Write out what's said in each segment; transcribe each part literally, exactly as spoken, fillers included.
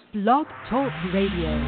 Blog Talk Radio.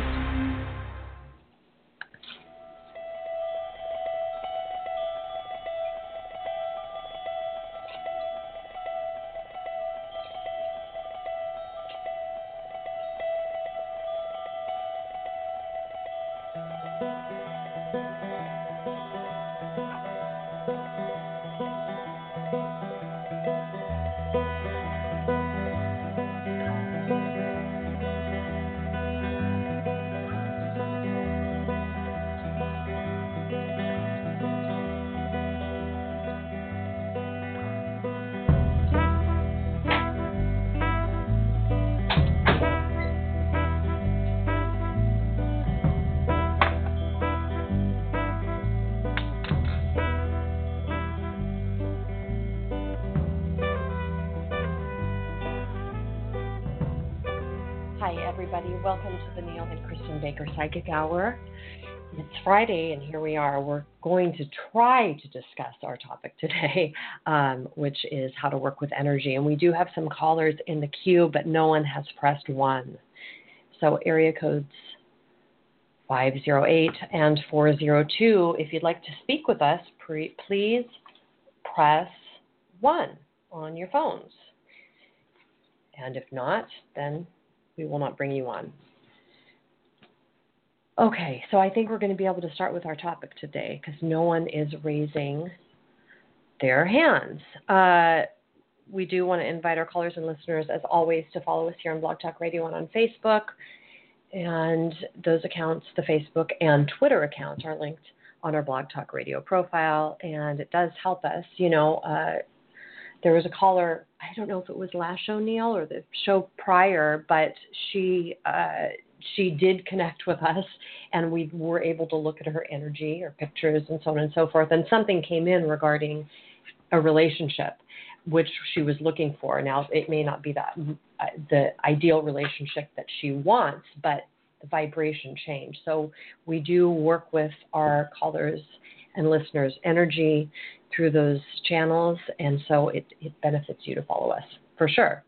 Welcome to the Neil and Kristen Baker Psychic Hour. It's Friday, and here we are. We're going to try to discuss our topic today, um, which is how to work with energy. And we do have some callers in the queue, but no one has pressed one. So area codes five oh eight and four oh two. If you'd like to speak with us, pre- please press one on your phones. And if not, then we will not bring you on. Okay, so I think we're going to be able to start with our topic today because no one is raising their hands. Uh, we do want to invite our callers and listeners, as always, to follow us here on Blog Talk Radio and on Facebook. And those accounts, the Facebook and Twitter accounts, are linked on our Blog Talk Radio profile. And it does help us. You know, uh, there was a caller, I don't know if it was last show, Neil, or the show prior, but she uh, she did connect with us, and we were able to look at her energy, her pictures, and so on and so forth. And something came in regarding a relationship, which she was looking for. Now, it may not be that uh, the ideal relationship that she wants, but the vibration changed. So we do work with our callers and listeners' energy through those channels, and so it, it benefits you to follow us, for sure.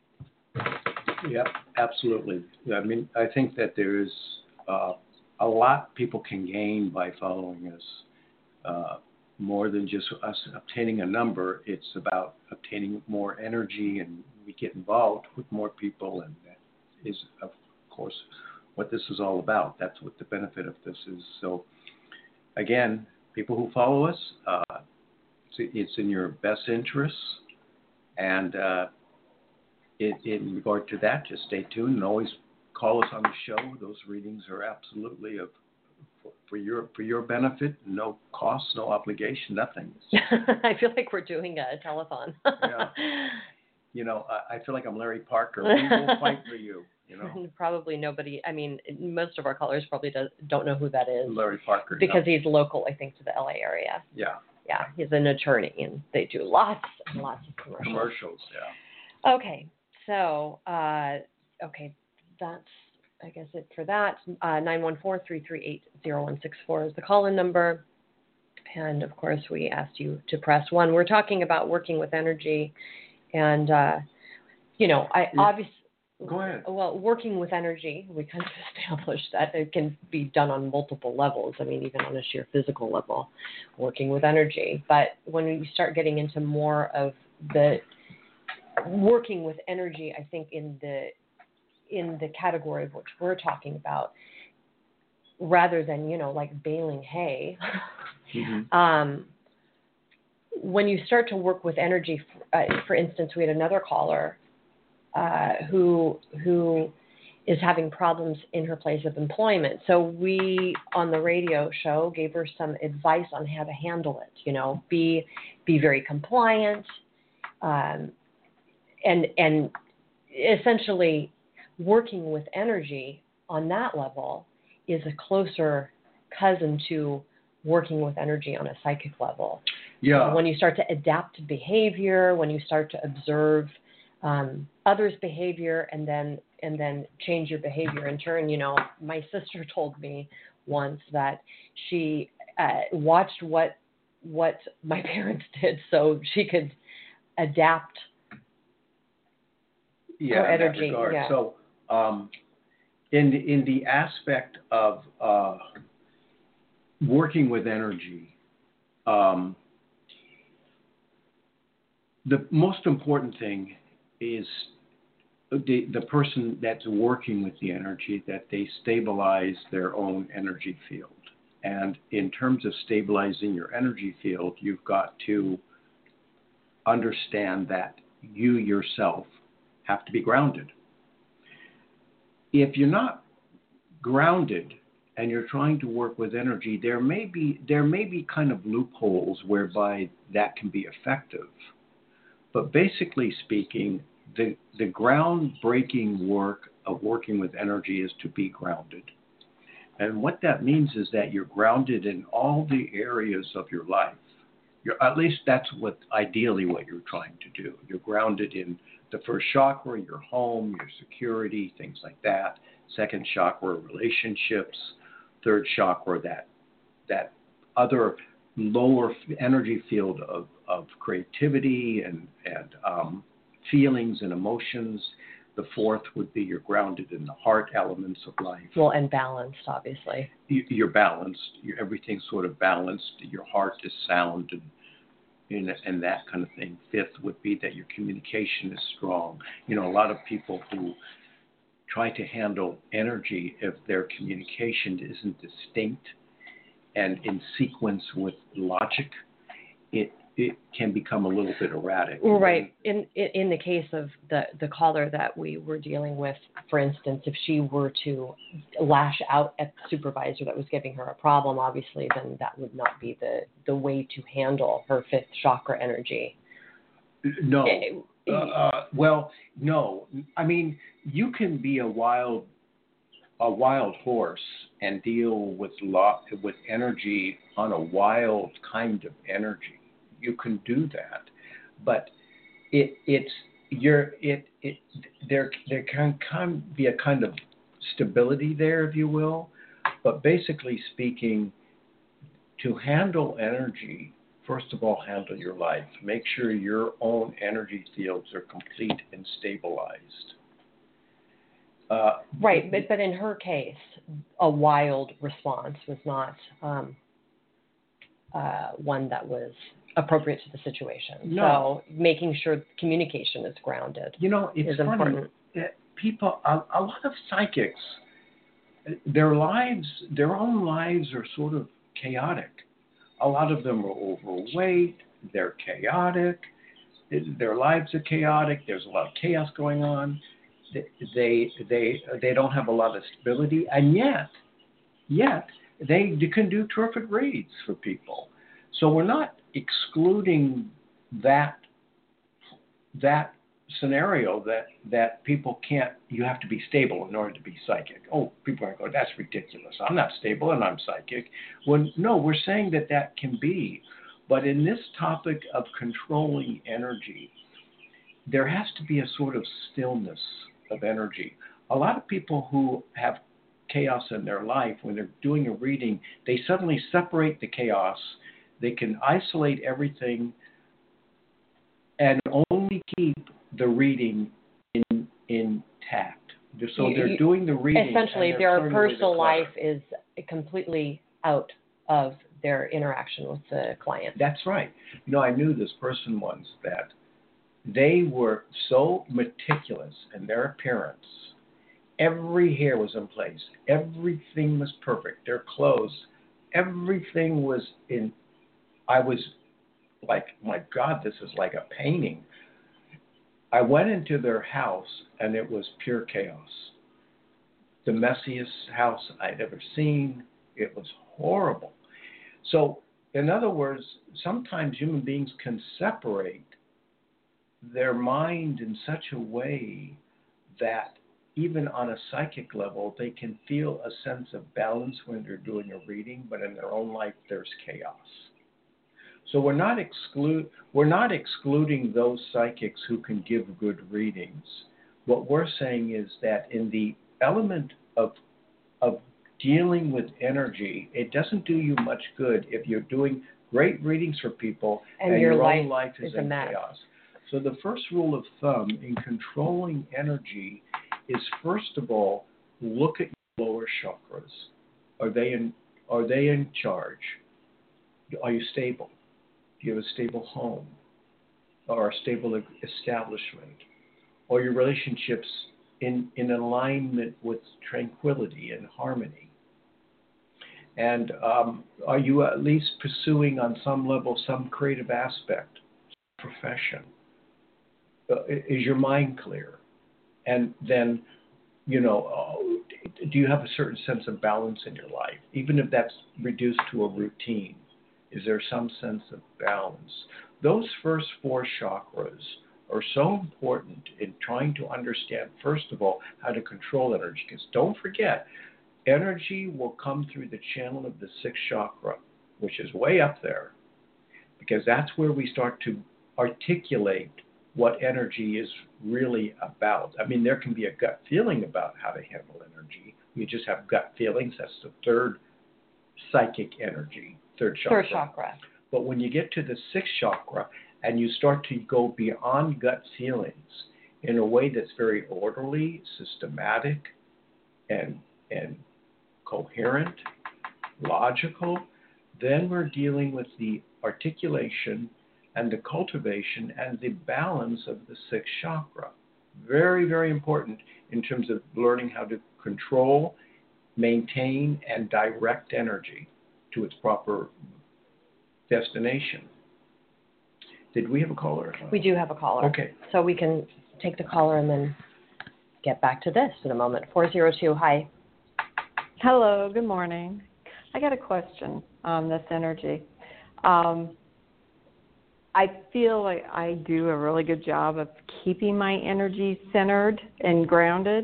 Yep, absolutely. I mean, I think that there's uh, a lot people can gain by following us. Uh, more than just us obtaining a number, it's about obtaining more energy, and we get involved with more people, and that is, of course, what this is all about. That's what the benefit of this is. So, again, people who follow us, uh, it's, it's in your best interests, and uh, it, in regard to that, just stay tuned and always call us on the show. Those readings are absolutely of for, for your for your benefit. No cost, no obligation, nothing. I feel like we're doing a telethon. Yeah. You know, I, I feel like I'm Larry Parker. We will fight for you. You know, probably nobody. I mean, most of our callers probably does, don't know who that is. Larry Parker, because no. he's local, I think, to the L A area. Yeah. Yeah, he's an attorney, and they do lots and lots of commercials. Commercials, yeah. Okay, so uh, okay, that's I guess it for that. Uh, nine one four, three three eight, zero one six four is the call-in number, and of course we asked you to press one. We're talking about working with energy, and uh, you know, I yeah. obviously. Go ahead. Well, working with energy, we kind of established that it can be done on multiple levels. I mean, even on a sheer physical level, working with energy. But when you start getting into more of the working with energy, I think in the in the category of which we're talking about, rather than, you know, like baling hay, mm-hmm. um, when you start to work with energy, uh, for instance, we had another caller Uh, who who is having problems in her place of employment. So we, on the radio show, gave her some advice on how to handle it. You know, be be very compliant, um, and and essentially working with energy on that level is a closer cousin to working with energy on a psychic level. Yeah. When you start to adapt to behavior, when you start to observe Um, others' behavior, and then and then change your behavior in turn. You know, my sister told me once that she uh, watched what what my parents did so she could adapt yeah, her in energy. That regard. Yeah. So um, in in the aspect of uh, working with energy, um, the most important thing is the the person that's working with the energy, that they stabilize their own energy field. And in terms of stabilizing your energy field, you've got to understand that you yourself have to be grounded. If you're not grounded and you're trying to work with energy, there may be there may be kind of loopholes whereby that can be effective. But basically speaking, the the groundbreaking work of working with energy is to be grounded. And what that means is that you're grounded in all the areas of your life. You're, at least that's what ideally what you're trying to do. You're grounded in the first chakra, your home, your security, things like that. Second chakra, relationships. Third chakra, that that other lower energy field of, of creativity and, and um, feelings and emotions. The fourth would be you're grounded in the heart elements of life. Well, and balanced, obviously. You, you're balanced. You're, everything's sort of balanced. Your heart is sound and, and and that kind of thing. Fifth would be that your communication is strong. You know, a lot of people who try to handle energy if their communication isn't distinct and in sequence with logic, it it can become a little bit erratic. Right. In in the case of the, the caller that we were dealing with, for instance, if she were to lash out at the supervisor that was giving her a problem, obviously, then that would not be the, the way to handle her fifth chakra energy. No. Uh, uh, well, no. I mean, you can be a wild a wild horse and deal with lot with energy on a wild kind of energy. You can do that, but it it's you're it it there there can can be a kind of stability there, if you will. But basically speaking, to handle energy, first of all, handle your life. Make sure your own energy fields are complete and stabilized. Uh, right, but but in her case, a wild response was not um, uh, one that was appropriate to the situation. No. So making sure communication is grounded. You know, it's is funny. important. People, a, a lot of psychics, their lives, their own lives are sort of chaotic. A lot of them are overweight. They're chaotic. Their lives are chaotic. There's a lot of chaos going on. They they they don't have a lot of stability, and yet yet they can do terrific reads for people. So we're not excluding that that scenario that that people can't. You have to be stable in order to be psychic. Oh, people are going, that's ridiculous. I'm not stable and I'm psychic. When no, we're saying that that can be, but in this topic of controlling energy, there has to be a sort of stillness of energy. A lot of people who have chaos in their life, when they're doing a reading, they suddenly separate the chaos. They can isolate everything and only keep the reading in intact. So they're doing the reading. Essentially, their personal life is completely out of their interaction with the client. That's right. You know, I knew this person once that they were so meticulous in their appearance. Every hair was in place. Everything was perfect. Their clothes, everything was in. I was like, my God, this is like a painting. I went into their house and it was pure chaos. The messiest house I'd ever seen. It was horrible. So, in other words, sometimes human beings can separate their mind in such a way that even on a psychic level, they can feel a sense of balance when they're doing a reading, but in their own life, there's chaos. So we're not exclude we're not excluding those psychics who can give good readings. What we're saying is that in the element of of dealing with energy, it doesn't do you much good if you're doing great readings for people and, and your, your life own life is, is in a mess. chaos. So the first rule of thumb in controlling energy is, first of all, look at your lower chakras. Are they in are they in charge? Are you stable? Do you have a stable home or a stable establishment? Or your relationships in, in alignment with tranquility and harmony? And um, are you at least pursuing on some level some creative aspect, profession? Uh, is your mind clear? And then, you know, uh, do you have a certain sense of balance in your life? Even if that's reduced to a routine, is there some sense of balance? Those first four chakras are so important in trying to understand, first of all, how to control energy. Because don't forget, energy will come through the channel of the sixth chakra, which is way up there, because that's where we start to articulate what energy is really about. I mean, there can be a gut feeling about how to handle energy. You just have gut feelings. That's the third psychic energy, third chakra. Third chakra. But when you get to the sixth chakra and you start to go beyond gut feelings in a way that's very orderly, systematic, and and coherent, logical, then we're dealing with the articulation and the cultivation and the balance of the sixth chakra. Very, very important in terms of learning how to control, maintain, and direct energy to its proper destination. Did we have a caller? We do have a caller. Okay. So we can take the caller and then get back to this in a moment. four zero two, hi. Hello, good morning. I got a question on this energy. Um, I feel like I do a really good job of keeping my energy centered and grounded,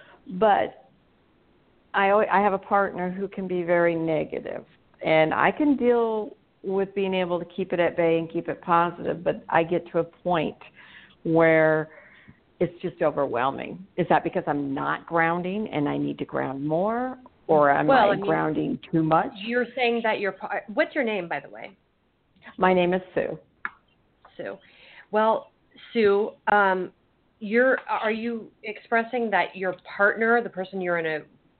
but I always, I have a partner who can be very negative, and I can deal with being able to keep it at bay and keep it positive, but I get to a point where it's just overwhelming. Is that because I'm not grounding and I need to ground more, or am well, I, I mean, grounding too much? You're saying that you're, what's your name, by the way? My name is Sue. Sue. Well, Sue, um, you're, are you expressing that your partner, the person you're in a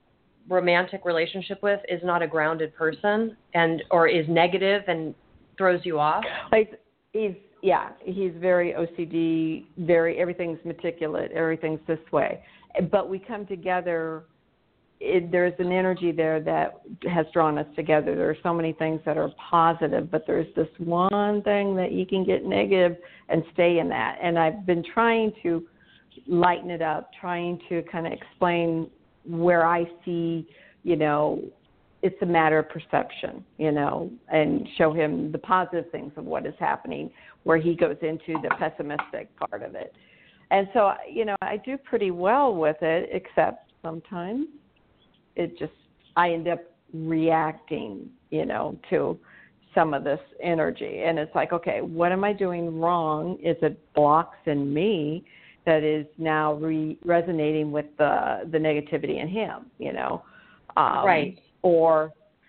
romantic relationship with, is not a grounded person and or is negative and throws you off? Like he's yeah, he's very O C D, very everything's meticulous, everything's this way. But we come together. It, there's an energy there that has drawn us together. There are so many things that are positive, but there's this one thing that you can get negative and stay in that. And I've been trying to lighten it up, trying to kind of explain where I see, you know, it's a matter of perception, you know, and show him the positive things of what is happening, where he goes into the pessimistic part of it. And so, you know, I do pretty well with it, except sometimes it just, I end up reacting, you know, to some of this energy. And it's like, okay, what am I doing wrong? Is it blocks in me that is now re- resonating with the the negativity in him, you know? Um, right. Or,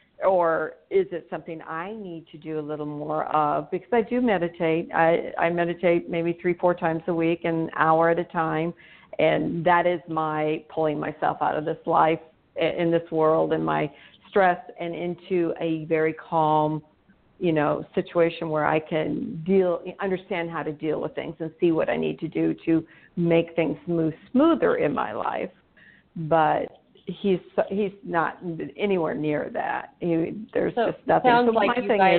or is it something I need to do a little more of? Because I do meditate. I, I meditate maybe three, four times a week, an hour at a time. And that is my pulling myself out of this life, in this world, and my stress, and into a very calm, you know, situation where I can deal, understand how to deal with things and see what I need to do to make things move smoother in my life. But he's he's not anywhere near that. He, there's so just nothing. Sounds so like my you thing guys,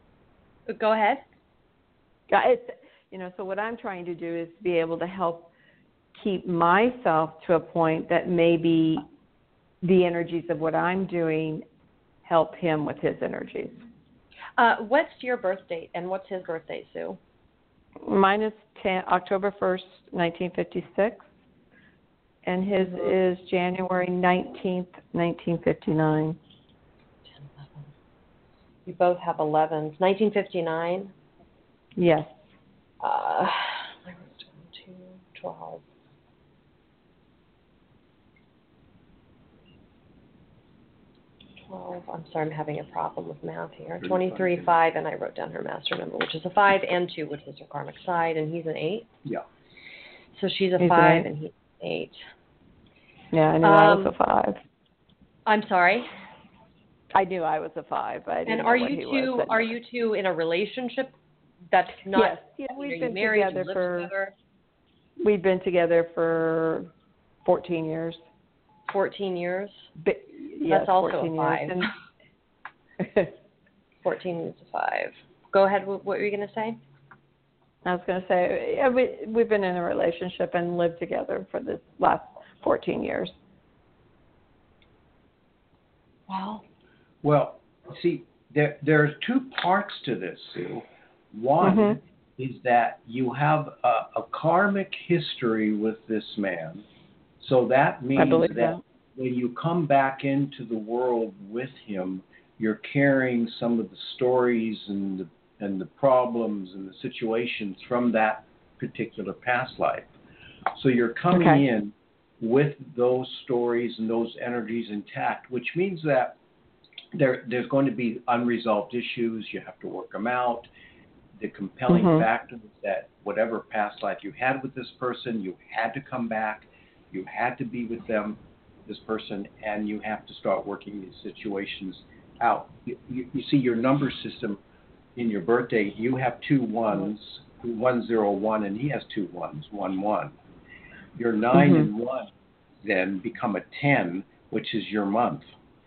is, go ahead. It's, you know, so what I'm trying to do is be able to help keep myself to a point that maybe the energies of what I'm doing help him with his energies. Uh, what's your birth date and what's his birth date, Sue? Mine is ten, October first, nineteen fifty-six, and his mm-hmm. is January nineteenth, nineteen fifty-nine. You both have elevens. nineteen fifty-nine? Yes. Uh, two, twelve. twelve. I'm sorry, I'm having a problem with math here. twenty-three, five, and I wrote down her master number, which is a five, and two, which is her karmic side, and he's an eight. Yeah. So she's a he's five, an and he's an eight. Yeah, I knew I was Um, a five. I'm sorry. I knew I was a five. I didn't And know are what you he two? was, Are you two in a relationship that's not? Yes, yeah, I mean, we've are you been married? together You live for together? we've been together for fourteen years. Fourteen years. But, yes, That's also fourteen a five. years. Fourteen is a five. Go ahead. What were you going to say? I was going to say, yeah, we, we've been in a relationship and lived together for the last fourteen years. Wow. Well, see, there there's two parts to this, Sue. One Mhm. is that you have a, a karmic history with this man, so that I means believe that that. when you come back into the world with him, you're carrying some of the stories and the and the problems and the situations from that particular past life. So you're coming Okay. in with those stories and those energies intact, which means that there there's going to be unresolved issues. You have to work them out. The compelling Mhm. factor is that whatever past life you had with this person, you had to come back. You had to be with them, this person, and you have to start working these situations out. You, you, you see, your number system in your birthday, you have two ones, one zero one, and he has two ones, one one. Your nine Mhm. and one then become a ten, which is your month.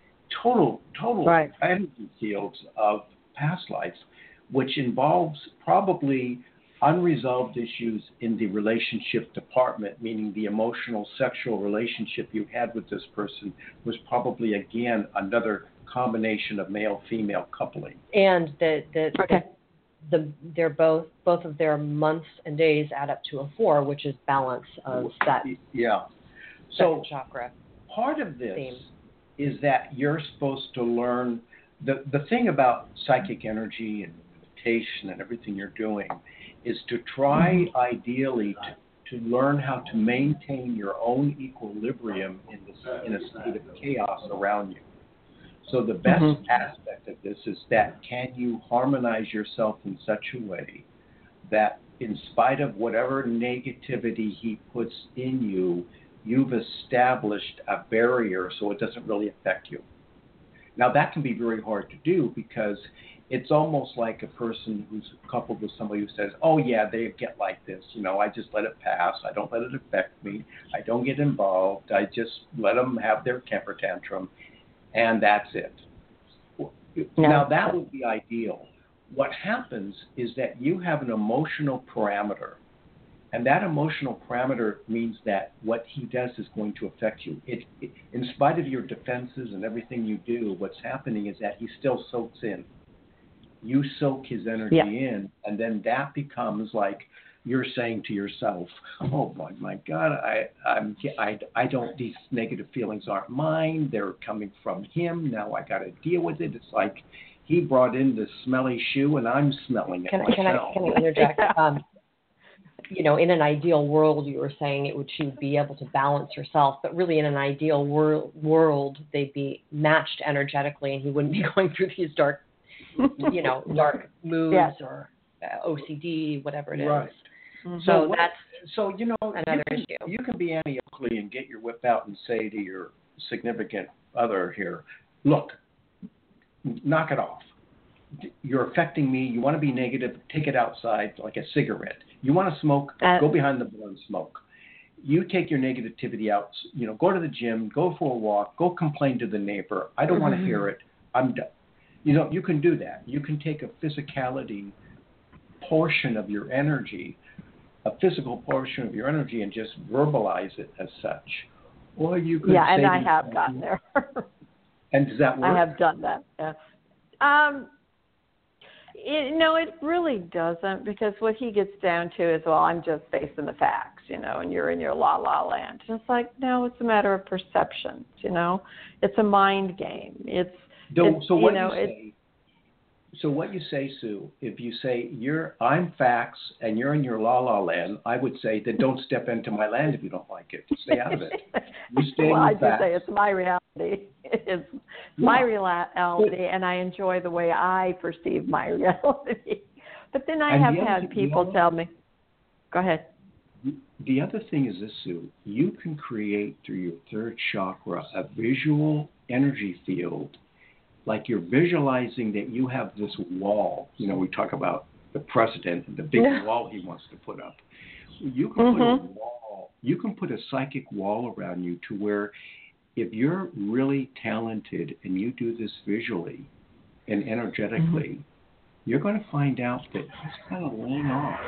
Total, total Right. energy fields of past life, which involves probably unresolved issues in the relationship department, meaning the emotional sexual relationship you had with this person was probably, again, another combination of male-female coupling. And the the, Okay. the the they're both both of their months and days add up to a four, which is balance of that Yeah. second So chakra. part of this theme. is that you're supposed to learn the the thing about psychic energy and meditation and everything you're doing is to try ideally to, to learn how to maintain your own equilibrium in this in a state of chaos around you. So the best Mhm. aspect of this is that can you harmonize yourself in such a way that in spite of whatever negativity he puts in you, you've established a barrier so it doesn't really affect you. Now that can be very hard to do because it's almost like a person who's coupled with somebody who says, oh yeah, they get like this, you know, I just let it pass, I don't let it affect me, I don't get involved, I just let them have their temper tantrum, and that's it. No. Now that would be ideal. What happens is that you have an emotional parameter, and that emotional parameter means that what he does is going to affect you. It, it, in spite of your defenses and everything you do, what's happening is that he still soaks in. You soak his energy Yeah. in, and then that becomes like you're saying to yourself, "Oh my, my God, I, I'm, I, I don't. These negative feelings aren't mine. They're coming from him. Now I got to deal with it." It's like he brought in the smelly shoe, and I'm smelling it Can, myself. can I can I interject? Um, you know, in an ideal world, you were saying it would she would be able to balance herself, but really in an ideal wor- world, they'd be matched energetically, and he wouldn't be going through these dark, you know, dark moods Yeah. or uh, O C D, whatever it is. Right. Mhm. So what- that's so you know another you can, issue. You can be Annie Oakley and get your whip out and say to your significant other here, "Look, knock it off. You're affecting me. You want to be negative? Take it outside like a cigarette. You want to smoke? Uh, go behind the bar and smoke. You take your negativity out. You know, go to the gym, go for a walk, go complain to the neighbor. I don't want to hear it. I'm done." You know, you can do that. You can take a physicality portion of your energy, a physical portion of your energy, and just verbalize it as such. Or you could Yeah, say and I to have yourself- gotten there. And does that work? I have done that. Yeah. Um, it, no, it really doesn't, because what he gets down to is, well, I'm just facing the facts, you know, and you're in your la la land. And it's like, no, it's a matter of perception, you know. It's a mind game. It's, Don't- it's so what you know, you say? So what you say, Sue? If you say you're, I'm facts, and you're in your la la land, I would say then don't step into my land if you don't like it. Stay out of it. You stay well, in I your do facts. say it's my reality. It's my Yeah. reality, and I enjoy the way I perceive my reality. But then I And have the other had thing- the people other- tell me, go ahead. The other thing is this, Sue. You can create through your third chakra a visual energy field, like you're visualizing that you have this wall. You know, we talk about the president and the big wall he wants to put up. You can mm-hmm. put a wall. You can put a psychic wall around you to where, if you're really talented and you do this visually and energetically, mm-hmm. you're going to find out that it's kind of laying off.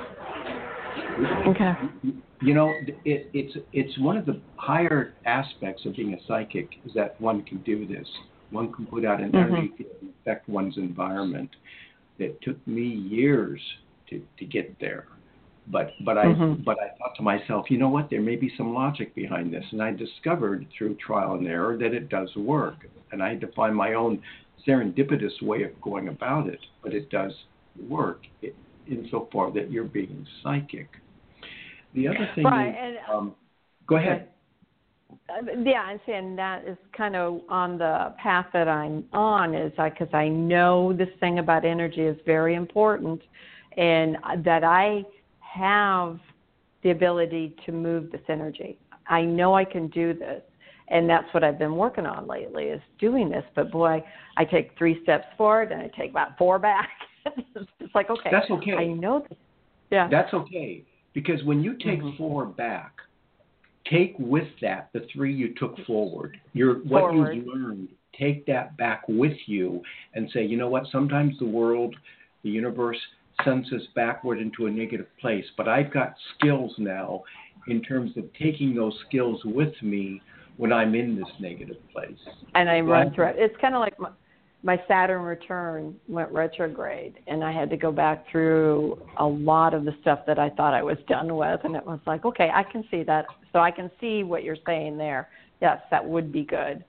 Okay. You know, it, it's it's one of the higher aspects of being a psychic is that one can do this. One can put out an mm-hmm. energy field and affect one's environment. It took me years to, to get there. But but I mm-hmm. but I thought to myself, you know what? There may be some logic behind this, and I discovered through trial and error that it does work. And I had to find my own serendipitous way of going about it, but it does work insofar that you're being psychic. The other thing right, is, and, um, go ahead. Uh, yeah, I'm saying that is kind of on the path that I'm on, is because I, I know this thing about energy is very important, and that I have the ability to move this energy. I know I can do this, and that's what I've been working on lately, is doing this. But boy, I take three steps forward and I take about four back. It's like, okay, that's okay. I know this. Yeah, that's okay, because when you take mm-hmm. four back, take with that the three you took forward. Your what forward. you learned. Take that back with you and say, you know what? Sometimes the world, the universe, sends us backward into a negative place, but I've got skills now in terms of taking those skills with me when I'm in this negative place. And I run through it. It's kind of like my, my Saturn return went retrograde, and I had to go back through a lot of the stuff that I thought I was done with, and it was like, okay, I can see that. So I can see what you're saying there. Yes, that would be good.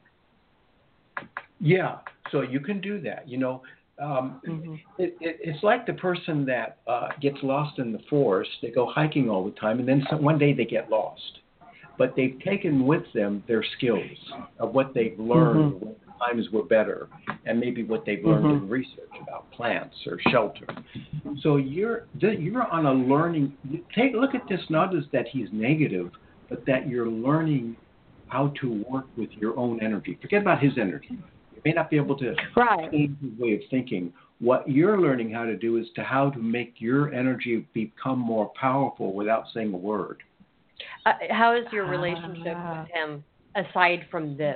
Yeah, so you can do that. You know, Um, mm-hmm. it, it, it's like the person that uh, gets lost in the forest. They go hiking all the time, and then some, one day they get lost. But they've taken with them their skills of what they've learned mm-hmm. when times were better, and maybe what they've learned mm-hmm. in research about plants or shelter. So you're you're on a learning. Take look at this not as that he's negative, but that you're learning how to work with your own energy. Forget about his energy. May not be able to right. change his way of thinking. What you're learning how to do is to how to make your energy become more powerful without saying a word. Uh, how is your relationship uh, with him aside from this?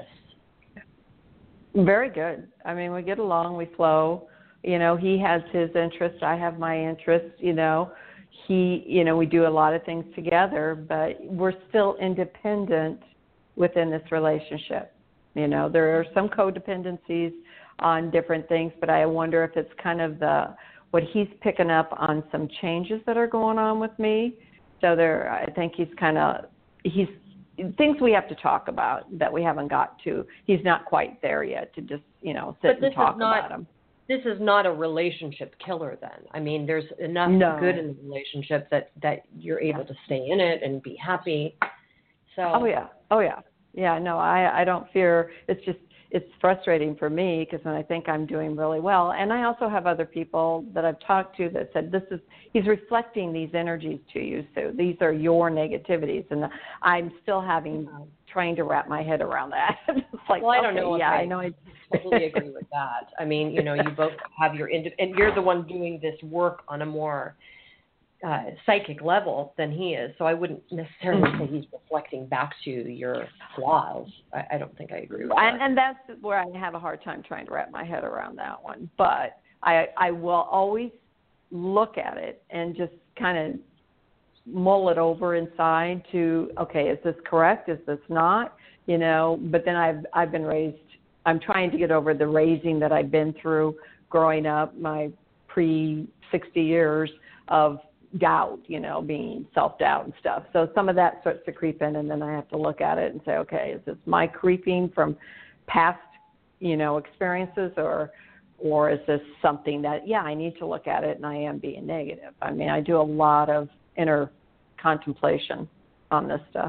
Very good. I mean, we get along, we flow. You know, he has his interests, I have my interests. You know, he, you know, we do a lot of things together, but we're still independent within this relationship. You know, there are some codependencies on different things, but I wonder if it's kind of the what he's picking up on some changes that are going on with me. So there, I think he's kind of he's things we have to talk about that we haven't got to. He's not quite there yet to just you know sit and talk not, about him. This is not a relationship killer, then. I mean, there's enough no. good in the relationship that that you're able to stay in it and be happy. So. Oh yeah. Oh yeah. Yeah, no, I, I don't fear. It's just it's frustrating for me because I think I'm doing really well. And I also have other people that I've talked to that said, this is he's reflecting these energies to you, Sue. These are your negativities. And I'm still having, trying to wrap my head around that. It's like, well, I okay, don't know. Yeah, I, I know. I totally agree with that. I mean, you know, you both have your, indi- and you're the one doing this work on a more Uh, psychic level than he is, so I wouldn't necessarily say he's reflecting back to your flaws. I, I don't think I agree with and, that. And that's where I have a hard time trying to wrap my head around that one. But I, I will always look at it and just kind of mull it over inside to, okay, is this correct? Is this not? You know, but then I've I've been raised. I'm trying to get over the raising that I've been through growing up, my pre sixty years of doubt, you know, being self-doubt and stuff. So some of that starts to creep in, and then I have to look at it and say, okay, is this my creeping from past, you know, experiences, or or is this something that, yeah, I need to look at it and I am being negative? I mean, I do a lot of inner contemplation on this stuff.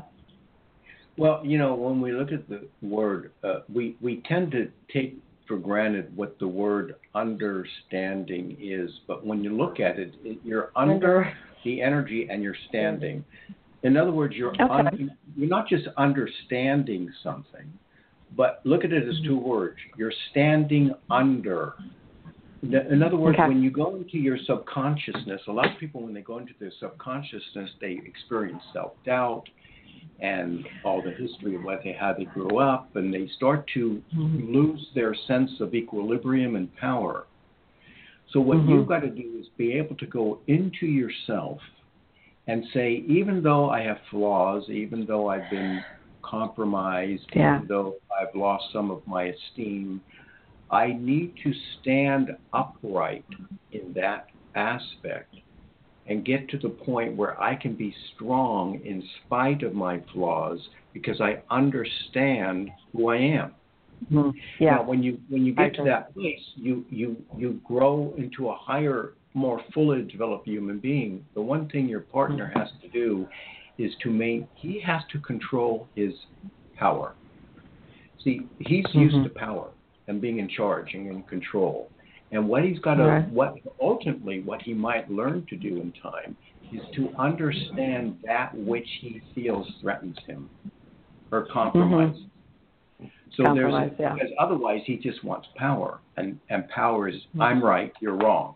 Well, you know, when we look at the word, uh, we, we tend to take for granted what the word understanding is, but when you look at it, it you're under the energy and you're standing. In other words, you're Okay. un, you're not just understanding something, but look at it as two words. You're standing under. In other words, Okay. when you go into your subconsciousness, a lot of people, when they go into their subconsciousness, they experience self-doubt and all the history of what they, how they grew up, and they start to mm-hmm. lose their sense of equilibrium and power. So what mm-hmm. you've got to do is be able to go into yourself and say, even though I have flaws, even though I've been compromised, yeah. even though I've lost some of my esteem, I need to stand upright in that aspect and get to the point where I can be strong in spite of my flaws because I understand who I am. Mm-hmm. Yeah. Now, when you when you get to that place, you, you you grow into a higher, more fully developed human being. The one thing your partner has to do is to make, he has to control his power. See, he's mm-hmm. used to power and being in charge and in control. And what he's got to, right. what ultimately what he might learn to do in time is to understand that which he feels threatens him or compromises. Mm-hmm. So Compromise, there's, yeah. because otherwise he just wants power, and, and power is, mm-hmm. I'm right, you're wrong.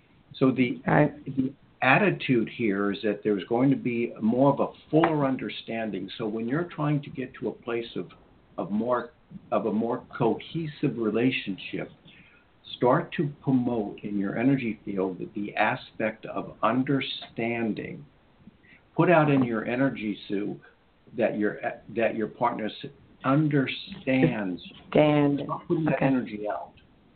So the, right. the attitude here is that there's going to be more of a fuller understanding. So when you're trying to get to a place of, of more of a more cohesive relationship, start to promote in your energy field the aspect of understanding. Put out in your energy, Sue, that your that your partner understands. Stand. Stop putting okay. that energy out,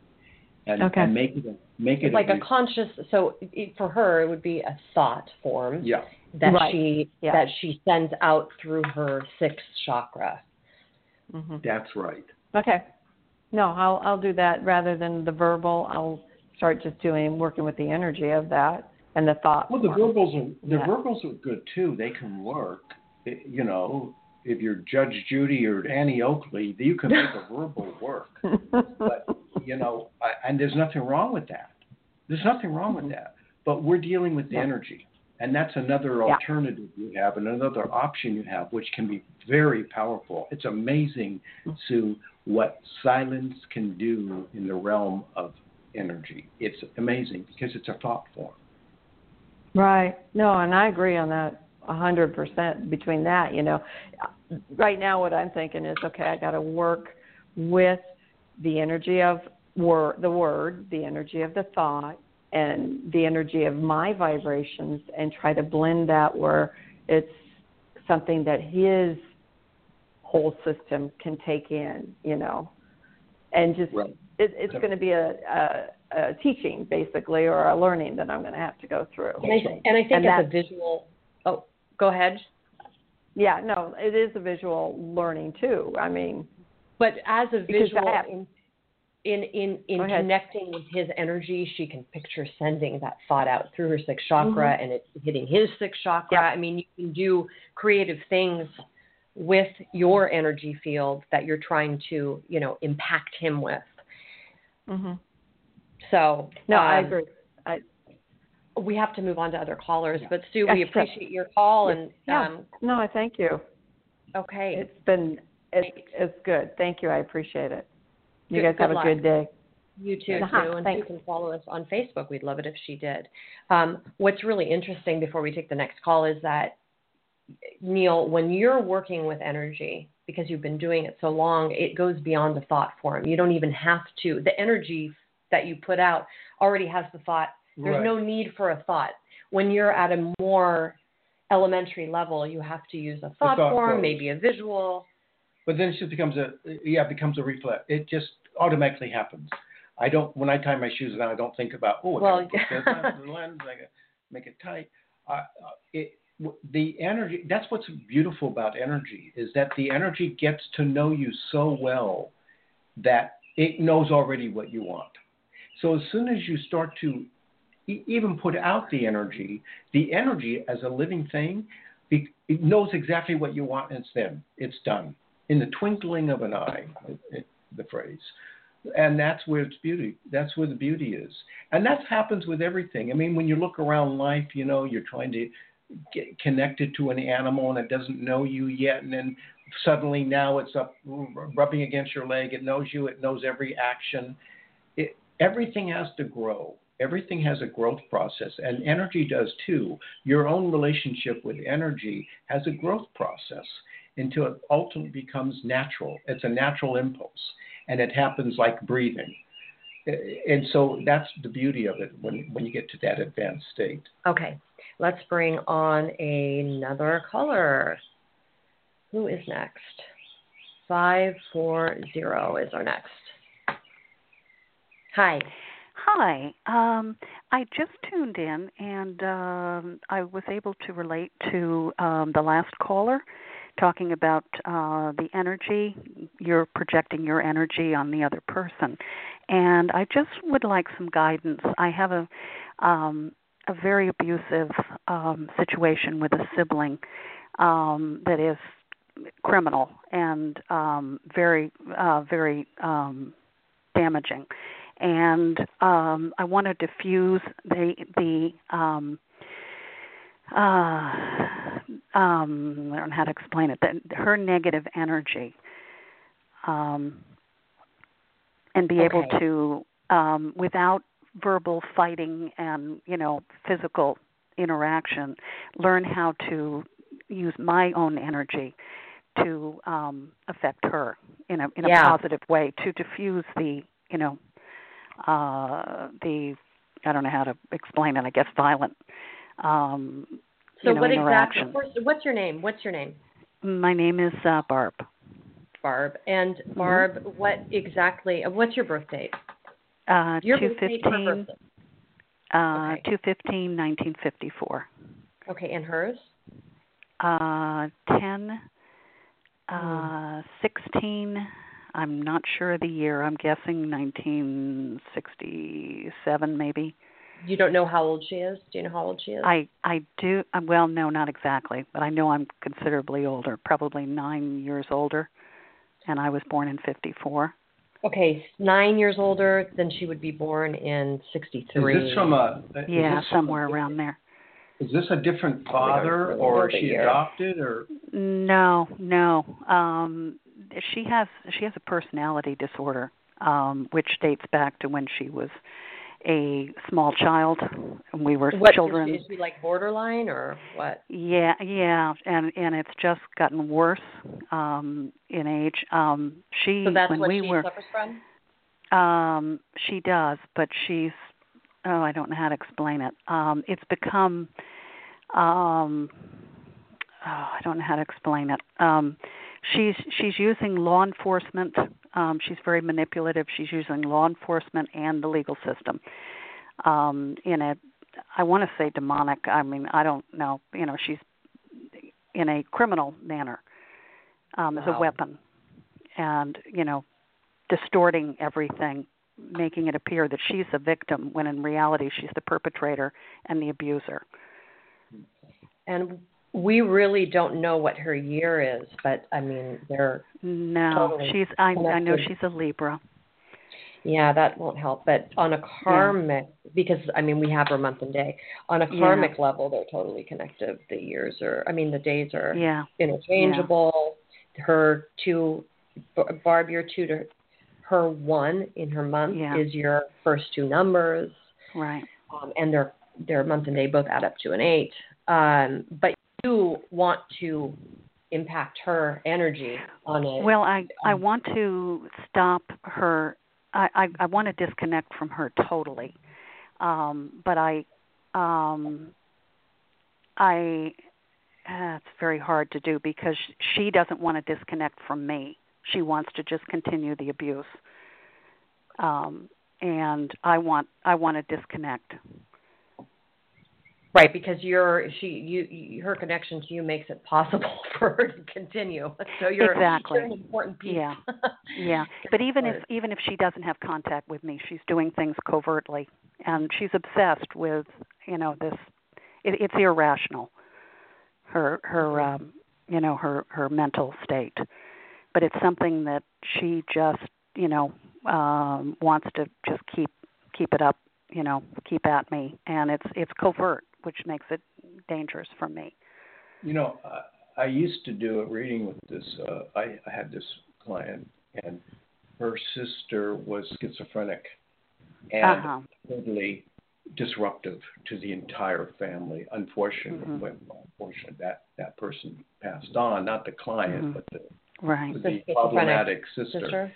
and, okay. and make it a, make it it's like a, a conscious. So it, for her, it would be a thought form. Yeah. That right. she yeah. that she sends out through her sixth chakra. Mm-hmm. That's right. Okay. No, I'll I'll do that rather than the verbal. I'll start just doing working with the energy of that and the thought. Well, the form. verbals are the yeah. verbals are good too. They can work. It, you know, if you're Judge Judy or Annie Oakley, you can make a verbal work. But you know, I, and there's nothing wrong with that. There's nothing wrong with that. But we're dealing with the yeah. energy, and that's another yeah. alternative you have, and another option you have, which can be very powerful. It's amazing, Sue, what silence can do in the realm of energy. It's amazing because it's a thought form. Right. No, and I agree on that a hundred percent. Between that, you know, right now what I'm thinking is, okay, I got to work with the energy of word, the word, the energy of the thought, and the energy of my vibrations, and try to blend that where it's something that his whole system can take in, you know, and just right. it, it's going to be a, a, a teaching basically, or a learning that I'm going to have to go through. And I, and I think and as a visual, oh, go ahead. Yeah, no, it is a visual learning too. I mean, but as a visual, have, in in in, in connecting with his energy, she can picture sending that thought out through her sixth chakra, mm-hmm. and it hitting his sixth chakra. Yep. I mean, you can do creative things with your energy field that you're trying to, you know, impact him with. Mm-hmm. So no, um, I agree. I, we have to move on to other callers, yeah. but Sue, yes, we appreciate your call yes. and yeah. um, no, I thank you. Okay, it's been it's, it's good. Thank you. I appreciate it. You good, guys have good a luck. good day. You too, uh-huh. Sue, and Thanks. Sue can follow us on Facebook. We'd love it if she did. Um, what's really interesting before we take the next call is that, Neil, when you're working with energy, because you've been doing it so long, it goes beyond the thought form. You don't even have to. The energy that you put out already has the thought. There's right. no need for a thought. When you're at a more elementary level, you have to use a thought, thought form, goes. maybe a visual. But then it just becomes a yeah, it becomes a reflex. It just automatically happens. I don't when I tie my shoes down, I don't think about oh, I well, gotta put this on the lens, I gotta make it tight. Uh, it, the energy. That's what's beautiful about energy is that the energy gets to know you so well that it knows already what you want. So as soon as you start to e- even put out the energy, the energy as a living thing, it, it knows exactly what you want, and it's then it's done. In the twinkling of an eye, it, it, the phrase. And that's where it's beauty. That's where the beauty is. And that happens with everything. I mean, when you look around life, you know, you're trying to, get connected to an animal and it doesn't know you yet, and then suddenly now it's up rubbing against your leg. It knows you. It knows every action. It, everything has to grow. Everything has a growth process, and energy does too. Your own relationship with energy has a growth process until it ultimately becomes natural. It's a natural impulse, and it happens like breathing. And so that's the beauty of it when, when you get to that advanced state. Okay, let's bring on another caller. Who is next? five four zero is our next. Hi. Hi. Um, I just tuned in, and um, I was able to relate to um, the last caller talking about uh, the energy. You're projecting your energy on the other person. And I just would like some guidance. I have a, um, a very abusive um, situation with a sibling um, that is criminal and um, very, uh, very um, damaging. And um, I want to diffuse the the um, uh, um, I don't know how to explain it. The, her negative energy, um, and be Okay. able to, um, without verbal fighting and you know physical interaction, learn how to use my own energy to um, affect her in a in a Yeah. positive way, to diffuse the you know. Uh, the I don't know how to explain it. I guess violent. Um, So you know, what interaction. exactly? What's your name? What's your name? My name is uh, Barb. Barb. And Barb, mm-hmm. what exactly? What's your birth date? Uh, your two birth date fifteen. Uh, okay. two fifteen, nineteen fifty four. Okay, and hers? Uh, ten. Uh, mm. sixteen. I'm not sure of the year. I'm guessing nineteen sixty-seven, maybe. You don't know how old she is? Do you know how old she is? I, I do. Well, no, not exactly. But I know I'm considerably older, probably nine years older. And I was born in fifty-four. Okay, nine years older than she would be born in sixty-three. Is this from a... Yeah, this somewhere a, around there. Is this a different father, or is she year. adopted, or... No, no. Um... She has she has a personality disorder, um, which dates back to when she was a small child, and we were what, children. Is she, is she like borderline or what? Yeah, yeah, and and it's just gotten worse um, in age. Um, she so that's when what we she were, suffers from? Um, she does, but she's oh, I don't know how to explain it. Um, it's become um, oh, I don't know how to explain it. Um, She's she's using law enforcement. Um, she's very manipulative. She's using law enforcement and the legal system um, in a, I want to say demonic. I mean, I don't know. You know, she's in a criminal manner um, wow. as a weapon, and you know, distorting everything, making it appear that she's the victim when in reality she's the perpetrator and the abuser. And we really don't know what her year is, but I mean, they're no. Totally she's. I, I know she's a Libra. Yeah, that won't help. But on a karmic, yeah. because I mean, we have her month and day. On a karmic yeah. level, they're totally connected. The years are, I mean, the days are yeah. interchangeable. Yeah. Her two, Barb, your two to her one in her month yeah. is your first two numbers, right? Um, and their their month and day both add up to an eight. Um, but you want to impact her energy on it. Well, I, I want to stop her. I, I, I want to disconnect from her totally. Um, but I, um, I, uh, it's very hard to do because she doesn't want to disconnect from me. She wants to just continue the abuse. Um, and I want, I want to disconnect. Right, because you're she you, you her connection to you makes it possible for her to continue. So you're, exactly. you're an important piece. Yeah, yeah. But even if even if she doesn't have contact with me, she's doing things covertly, and she's obsessed with you know this. It, it's irrational. Her her um, you know her her mental state, but it's something that she just you know um, wants to just keep keep it up. You know, keep at me, and it's it's covert, which makes it dangers for me. You know, I, I used to do a reading with this. Uh, I, I had this client, and her sister was schizophrenic and Uh-huh. totally disruptive to the entire family. Unfortunately, Mhm. when, unfortunately that, that person passed on, not the client, Mhm. but the, Right. the The schizophrenic problematic sister. Sister?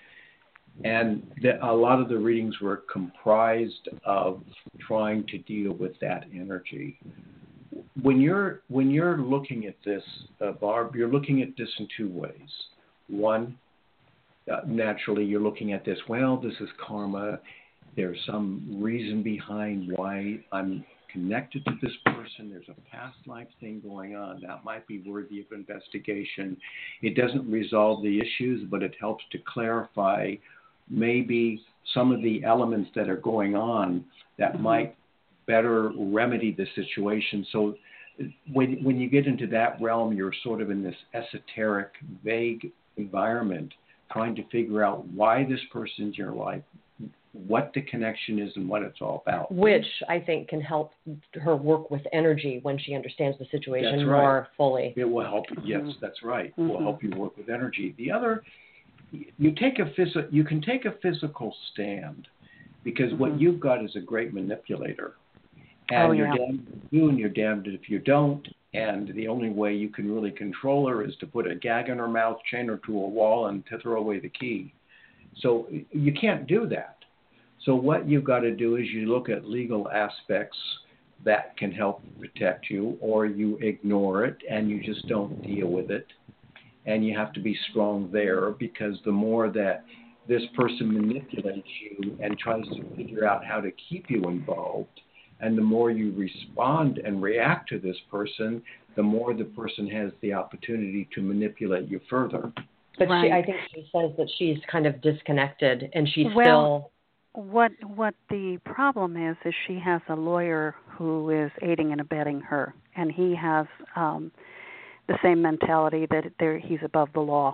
And the, a lot of the readings were comprised of trying to deal with that energy. When you're when you're looking at this, uh, Barb, you're looking at this in two ways. One, uh, naturally, you're looking at this. Well, this is karma. There's some reason behind why I'm connected to this person. There's a past life thing going on that might be worthy of investigation. It doesn't resolve the issues, but it helps to clarify maybe some of the elements that are going on that Mhm. might better remedy the situation. So when when you get into that realm, you're sort of in this esoteric, vague environment, trying to figure out why this person's in your life, what the connection is, and what it's all about. Which I think can help her work with energy when she understands the situation That's right. more fully. It will help. Yes, Mhm. that's right. It Mhm. will help you work with energy. The other, you take a phys- you can take a physical stand, because what Mhm. you've got is a great manipulator, and Oh, you're yeah. damned if you do and you're damned if you don't. And the only way you can really control her is to put a gag in her mouth, chain her to a wall, and to throw away the key. So you can't do that. So what you've got to do is you look at legal aspects that can help protect you, or you ignore it and you just don't deal with it. And you have to be strong there, because the more that this person manipulates you and tries to figure out how to keep you involved, and the more you respond and react to this person, the more the person has the opportunity to manipulate you further. But Right. she, I think she says that she's kind of disconnected and she's Well, still. What what the problem is is she has a lawyer who is aiding and abetting her, and he has um, the same mentality that they're, he's above the law,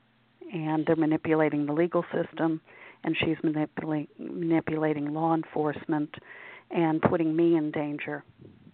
and they're manipulating the legal system, and she's manipulating manipulating law enforcement, and putting me in danger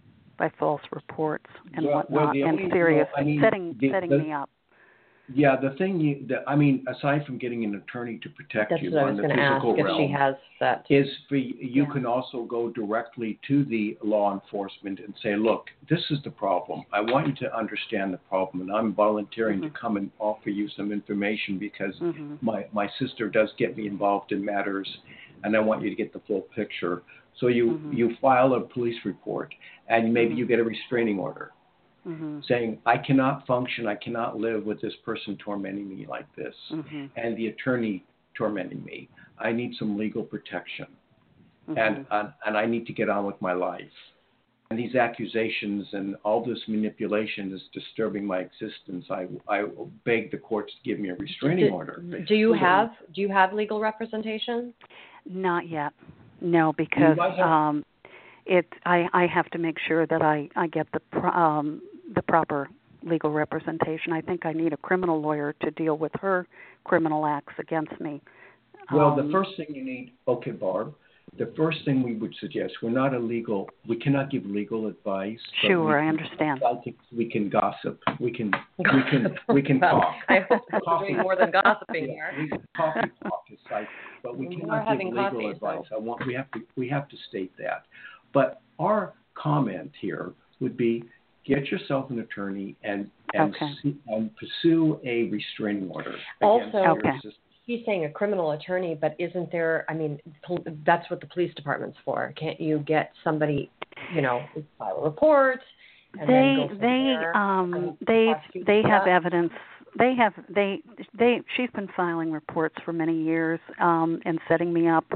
by false reports and Well, well, whatnot, the and only- serious no, I mean, setting the- setting the- me up. Yeah, the thing you, the, I mean, aside from getting an attorney to protect That's you what I on was the going to ask physical if she realm, has that. is for you Yeah. can also go directly to the law enforcement and say, look, this is the problem. I want you to understand the problem, and I'm volunteering Mhm. to come and offer you some information, because Mhm. my, my sister does get me involved in matters, and I want you to get the full picture. So you, Mhm. you file a police report, and maybe Mhm. you get a restraining order Mhm. saying, I cannot function, I cannot live with this person tormenting me like this, Mhm. and the attorney tormenting me. I need some legal protection, Mhm. and, and and I need to get on with my life. And these accusations and all this manipulation is disturbing my existence. I, I beg the courts to give me a restraining do, order. Do you So- have do you have legal representation? Not yet. No, because might have- um, it. I, I have to make sure that I, I get the pro, um, the proper legal representation. I think I need a criminal lawyer to deal with her criminal acts against me. Well, Um, the first thing you need, okay, Barb, the first thing we would suggest, we're not a legal, we cannot give legal advice. but Sure, we I can- understand. I think we can gossip. We can, we can, we can Well, talk. I hope we're Coffee. doing more than gossiping Yeah, here. we coffee talk is like, but we We are cannot give having legal coffee, advice. so- I want, we have to, we have to state that. But our comment here would be, get yourself an attorney and and, Okay. see, and pursue a restraining order against Also- your Okay. sister. He's saying a criminal attorney, but isn't there? I mean, pol- that's what the police department's for. Can't you get somebody, you know, file a report? And then They go from they there um and they prosecute they have that? evidence. They have they they she's been filing reports for many years um and setting me up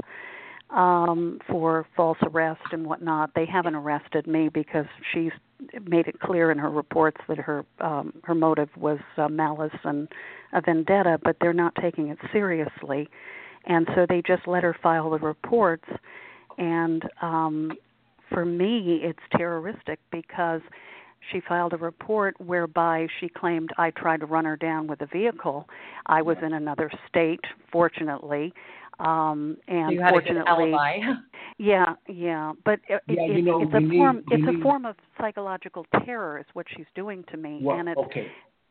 um for false arrest and whatnot. They haven't arrested me because she's made it clear in her reports that her um her motive was uh, malice and a vendetta, but they're not taking it seriously. And so they just let her file the reports, and um for me it's terroristic because she filed a report whereby she claimed I tried to run her down with a vehicle. I was in another state, fortunately. Um, and so you had a good fortunately, alibi. yeah, yeah, but it, Yeah, it, you know, it's a you need- form. you It's a need- form of psychological terror, is what she's doing to me, Well, and it's okay.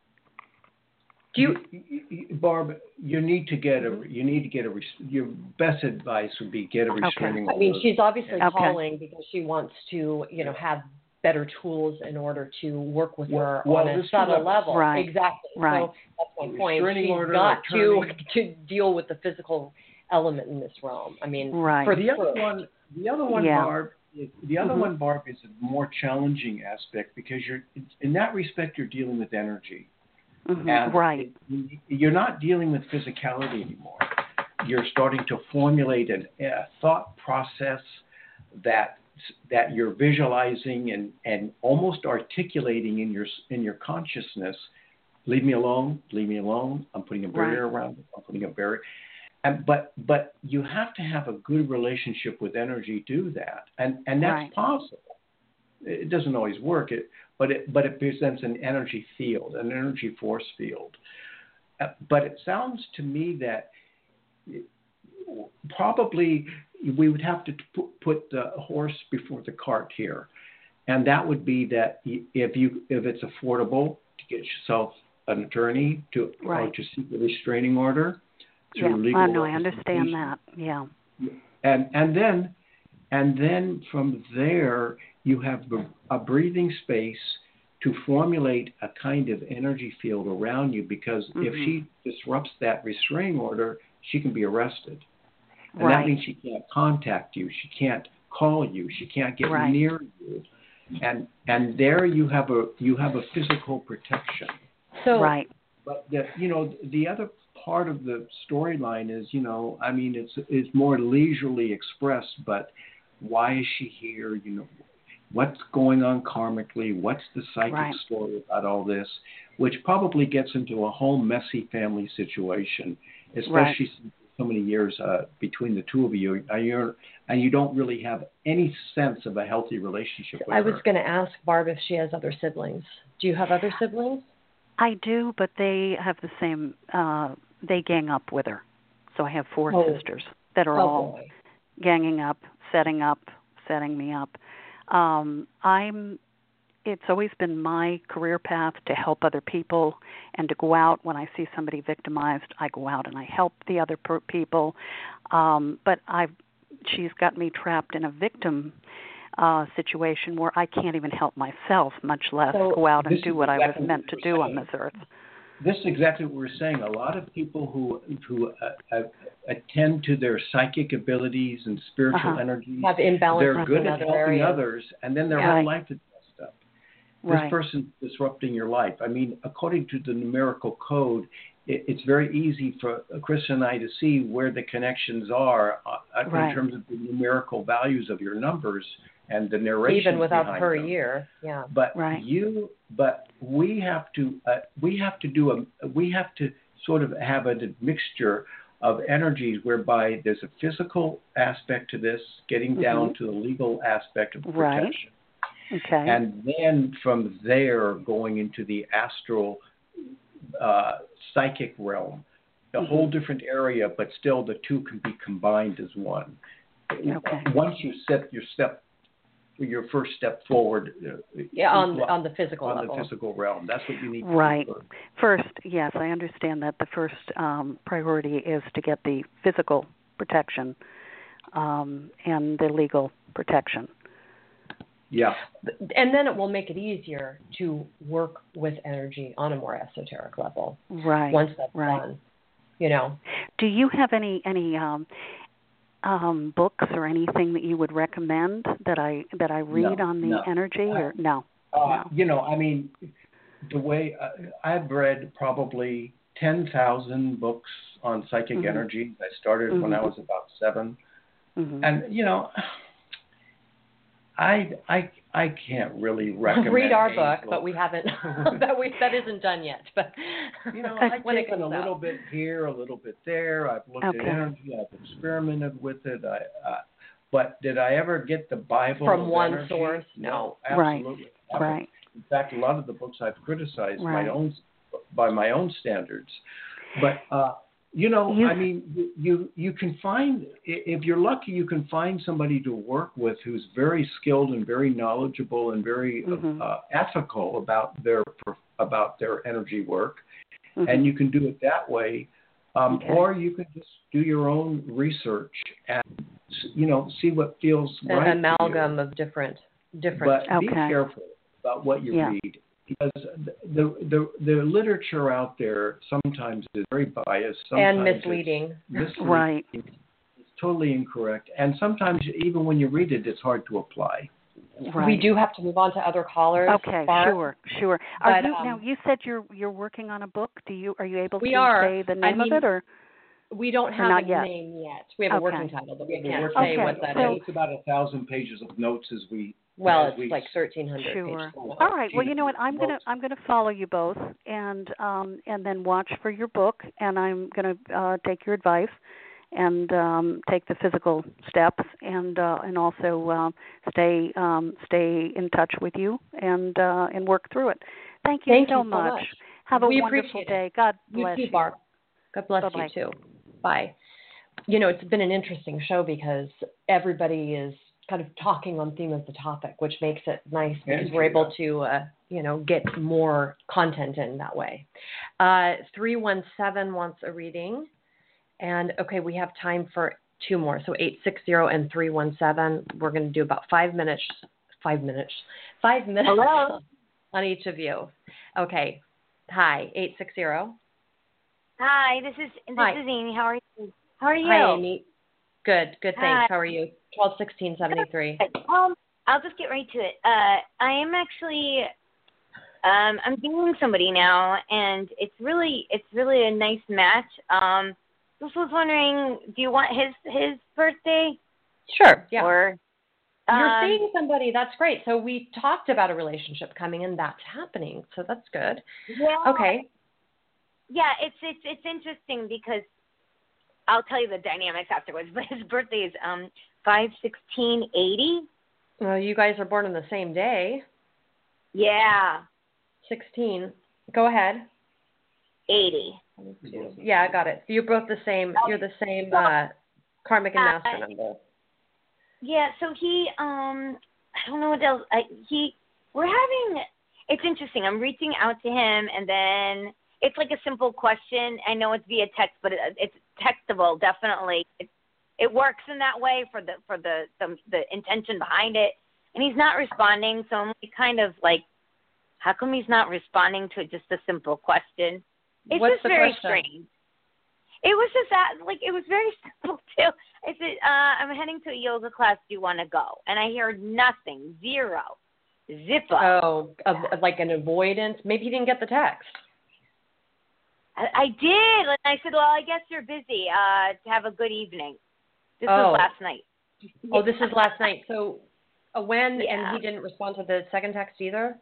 Do you? you, you, Barb, you need to get a you need to get a res- your best advice would be get a restraining I mean, order. she's obviously Okay. calling because she wants to, you know, have better tools in order to work with Well- her well, on a there's two subtle levels. level. Right. Exactly. Right. So that's my point. Restraining She's order, got to attorney. to deal with the physical element in this realm. I mean, right. for the other one, the other one, Yeah. Barb, the other Mhm. one, Barb, is a more challenging aspect because you're in that respect you're dealing with energy. Mhm, And right. it- you're not dealing with physicality anymore. You're starting to formulate an, a thought process that that you're visualizing and, and almost articulating in your in your consciousness. Leave me alone. Leave me alone. I'm putting a barrier Right. around it. I'm putting a barrier. And, but but you have to have a good relationship with energy to do that, and and that's Right. possible. It doesn't always work, it, but it but it presents an energy field, an energy force field. Uh, but it sounds to me that it, probably we would have to put, put the horse before the cart here, and that would be that if you if it's affordable to get yourself an attorney to Right. or to seek a restraining order through Yeah. legal I know. I understand representation. that. Yeah. And and then and then from there you have a breathing space to formulate a kind of energy field around you, because Mm-hmm. if she disrupts that restraining order, she can be arrested. And Right. that means she can't contact you, she can't call you, she can't get Right. near you. And and there you have a you have a physical protection. so Right. But the, you know, the other part of the storyline is, you know, I mean, it's it's more leisurely expressed, but why is she here? You know, what's going on karmically? What's the psychic Right. story about all this? Which probably gets into a whole messy family situation, especially since so many years uh, between the two of you, and you're and you don't really have any sense of a healthy relationship with I was her. going to ask Barb if she has other siblings. Do you have other siblings? I do, but they have the same. Uh, they gang up with her, so I have four Oh. sisters that are Oh, all boy. ganging up, setting up, setting me up. Um, I'm. It's always been my career path to help other people and to go out when I see somebody victimized. I go out and I help the other per- people. Um, but I've. She's got me trapped in a victim uh, situation where I can't even help myself, much less So go out and this do is what I was exactly meant what to you're do on saying. this earth. This is exactly what we're saying. A lot of people who who uh, uh, attend to their psychic abilities and spiritual Uh-huh. energies, Have imbalances they're good in at other helping areas. others, and then their Yeah. whole life is messed up. This Right. person's disrupting your life. I mean, according to the numerical code, it, it's very easy for Chris and I to see where the connections are uh, Right. in terms of the numerical values of your numbers and the narration. Even without behind her them. year, yeah. But Right. you, but we have to, uh, we have to do a, we have to sort of have a mixture of energies whereby there's a physical aspect to this, getting down Mhm. to the legal aspect of Right. protection, Okay. and then from there going into the astral, uh, psychic realm, a Mhm. whole different area, but still the two can be combined as one. Okay. Once you set your step. Your first step forward, uh, Yeah, on on the physical on level. the physical realm. That's what you need. Right. To do First, yes, I understand that the first um, priority is to get the physical protection um, and the legal protection. Yeah. And then it will make it easier to work with energy on a more esoteric level Right. once that's right. done. You know, Do you have any any um, um, books or anything that you would recommend that I that I read No, on the no. energy or no? Uh, No. You know, I mean, the way uh, I've read probably ten thousand books on psychic Mhm. energy. I started when Mhm. I was about seven, Mhm. and you know, I I I can't really recommend. read our a book, but we haven't. that we that isn't done yet. But You know, when I've it taken a comes little out. bit here, a little bit there. I've looked Okay. at energy. I've experimented with it. I, uh, but did I ever get the Bible From of one energy? source? No, Right. absolutely. haven't. Right. In fact, a lot of the books I've criticized Right. my own by my own standards. But uh, You know, You- I mean, you you can find, if you're lucky, you can find somebody to work with who's very skilled and very knowledgeable and very Mhm. uh, ethical about their about their energy work, Mhm. and you can do it that way, um, Okay. or you can just do your own research and you know see what feels An right. amalgam for of different different. you. But be Okay. careful about what you Yeah. read. Because the, the the literature out there sometimes is very biased, sometimes And it's misleading. misleading, Right. it's totally incorrect, and sometimes even when you read it, it's hard to apply. Right. We do have to move on to other callers. Okay, Barb. sure, sure. Are But, you um, now? You said you're you're working on a book. Do you are you able We to are. say the I name mean, of it or? We don't Or have not a yet? name yet. We have a Okay. working title, but we The can't working say Okay, what that so- is. It's about a thousand pages of notes as we. Well, as it's we, like thirteen hundred Sure. pages. long. All right. Well, you know what? I'm gonna Notes. I'm gonna follow you both, and um and then watch for your book, and I'm gonna uh, take your advice, and um take the physical steps, and uh, and also uh, stay um stay in touch with you, and uh, and work through it. Thank you Thank so you so much. much. Have a We wonderful appreciate day. it. God You bless too, you. Barb. God bless Bye-bye. you too. Bye. You know, it's been an interesting show because everybody is kind of talking on theme of the topic, which makes it nice because we're able to, uh, you know, get more content in that way. Uh, three one seven wants a reading. And, okay, we have time for two more. So eight six zero and three one seven. We're going to do about five minutes, five minutes, five minutes Hello? on each of you. Okay. Hi, eight six zero. Hi, this is this Hi. is Amy. How are you? How are you? Hi, Amy. Good, good, thanks. Hi. How are you? twelve sixteen seventy-three. Um, I'll just get right to it. Uh, I am actually, um, I'm dating somebody now, and it's really, it's really a nice match. Um, just was wondering, do you want his his birthday? Sure, yeah. Or You're um, seeing somebody, that's great. So we talked about a relationship coming and that's happening. So that's good. Yeah. Okay. Yeah, it's it's it's interesting because I'll tell you the dynamics afterwards. But his birthday is um five sixteen eighty. Well, you guys are born on the same day. Yeah, sixteen. Go ahead. eighty. Yeah, I got it. You're both the same. You're the same uh, karmic and master number. Yeah, so he, um, I don't know what else. I, he, we're having. It's interesting. I'm reaching out to him, and then it's like a simple question. I know it's via text, but it, it's textable, definitely. It, it works in that way for the for the, the the intention behind it. And he's not responding, so I'm kind of like, how come he's not responding to just a simple question? It's What's just the very question? strange. It was just that, like, it was very simple, too. I said, uh, I'm heading to a yoga class. Do you want to go? And I heard nothing, zero, zippo. Oh, of, of like an avoidance. Maybe he didn't get the text. I, I did. And I said, well, I guess you're busy. Uh, have a good evening. This Oh. was last night. Oh, this is last night. So uh, when, Yeah. and he didn't respond to the second text either?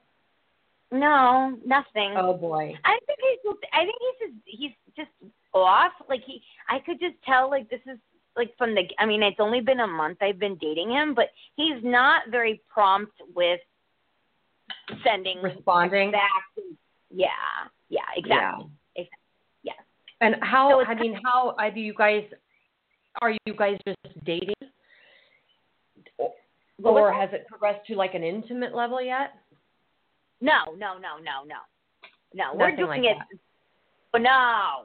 No, nothing. Oh, boy. I think he's just, I think he's just, he's just off. Like he, I could just tell, like, this is like from the, I mean, it's only been a month I've been dating him, but he's not very prompt with sending Responding? back. Yeah, yeah, exactly. Yeah. Exactly. Yeah. And how, So it's I mean, how are you guys, are you guys just dating? What was Or that? has it progressed to like an intimate level yet? No, no, no, no, no. No, we're Nothing doing like it. Oh, no.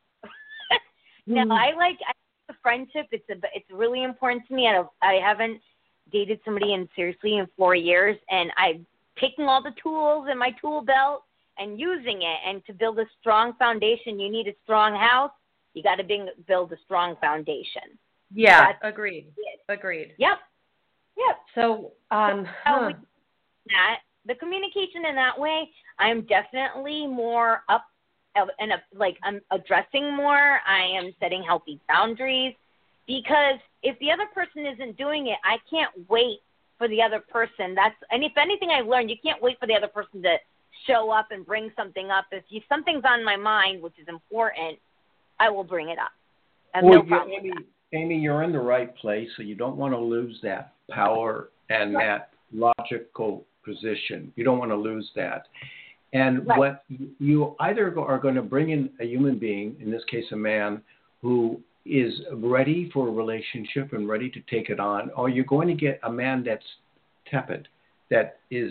no, Mhm. I like I, the friendship. It's a, it's really important to me. I, don't, I haven't dated somebody in seriously in four years, and I'm taking all the tools in my tool belt and using it. And to build a strong foundation, you need a strong house. You got to build a strong foundation. Yeah, That's agreed. it. Agreed. Yep. Yep. So, um, How huh. we that the communication in that way, I'm definitely more up and like I'm addressing more. I am setting healthy boundaries because if the other person isn't doing it, I can't wait for the other person. That's and if anything I've learned, you can't wait for the other person to show up and bring something up. If you, something's on my mind, which is important, I will bring it up. I have Well, no you- problem Amy, with that. Amy, you're in the right place, so you don't want to lose that power and Right. that logical position. You don't want to lose that. And Right. what you- you either go- are going to bring in a human being, in this case a man, who is ready for a relationship and ready to take it on, or you're going to get a man that's tepid, that is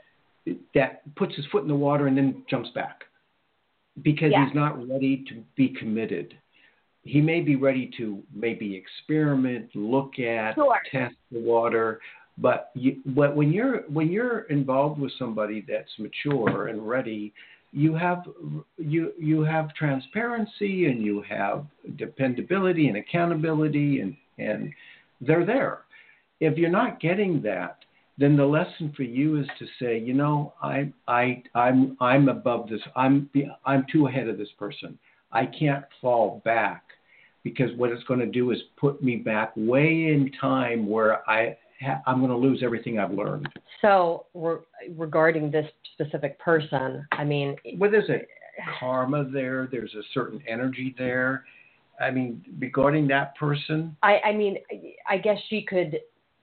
that puts his foot in the water and then jumps back because Yeah. he's not ready to be committed. He may be ready to maybe experiment, look at, Sure. test the water, but you, but when you're when you're involved with somebody that's mature and ready, you have you you have transparency and you have dependability and accountability, and and they're there. If you're not getting that, then the lesson for you is to say, you know, I I I'm I'm above this. I'm I'm too ahead of this person. I can't fall back, because what it's going to do is put me back way in time where I ha- I'm going to lose everything I've learned. So re- regarding this specific person, I mean, Well, there's a karma there. There's a certain energy there. I mean, regarding that person, I, I mean, I guess she could,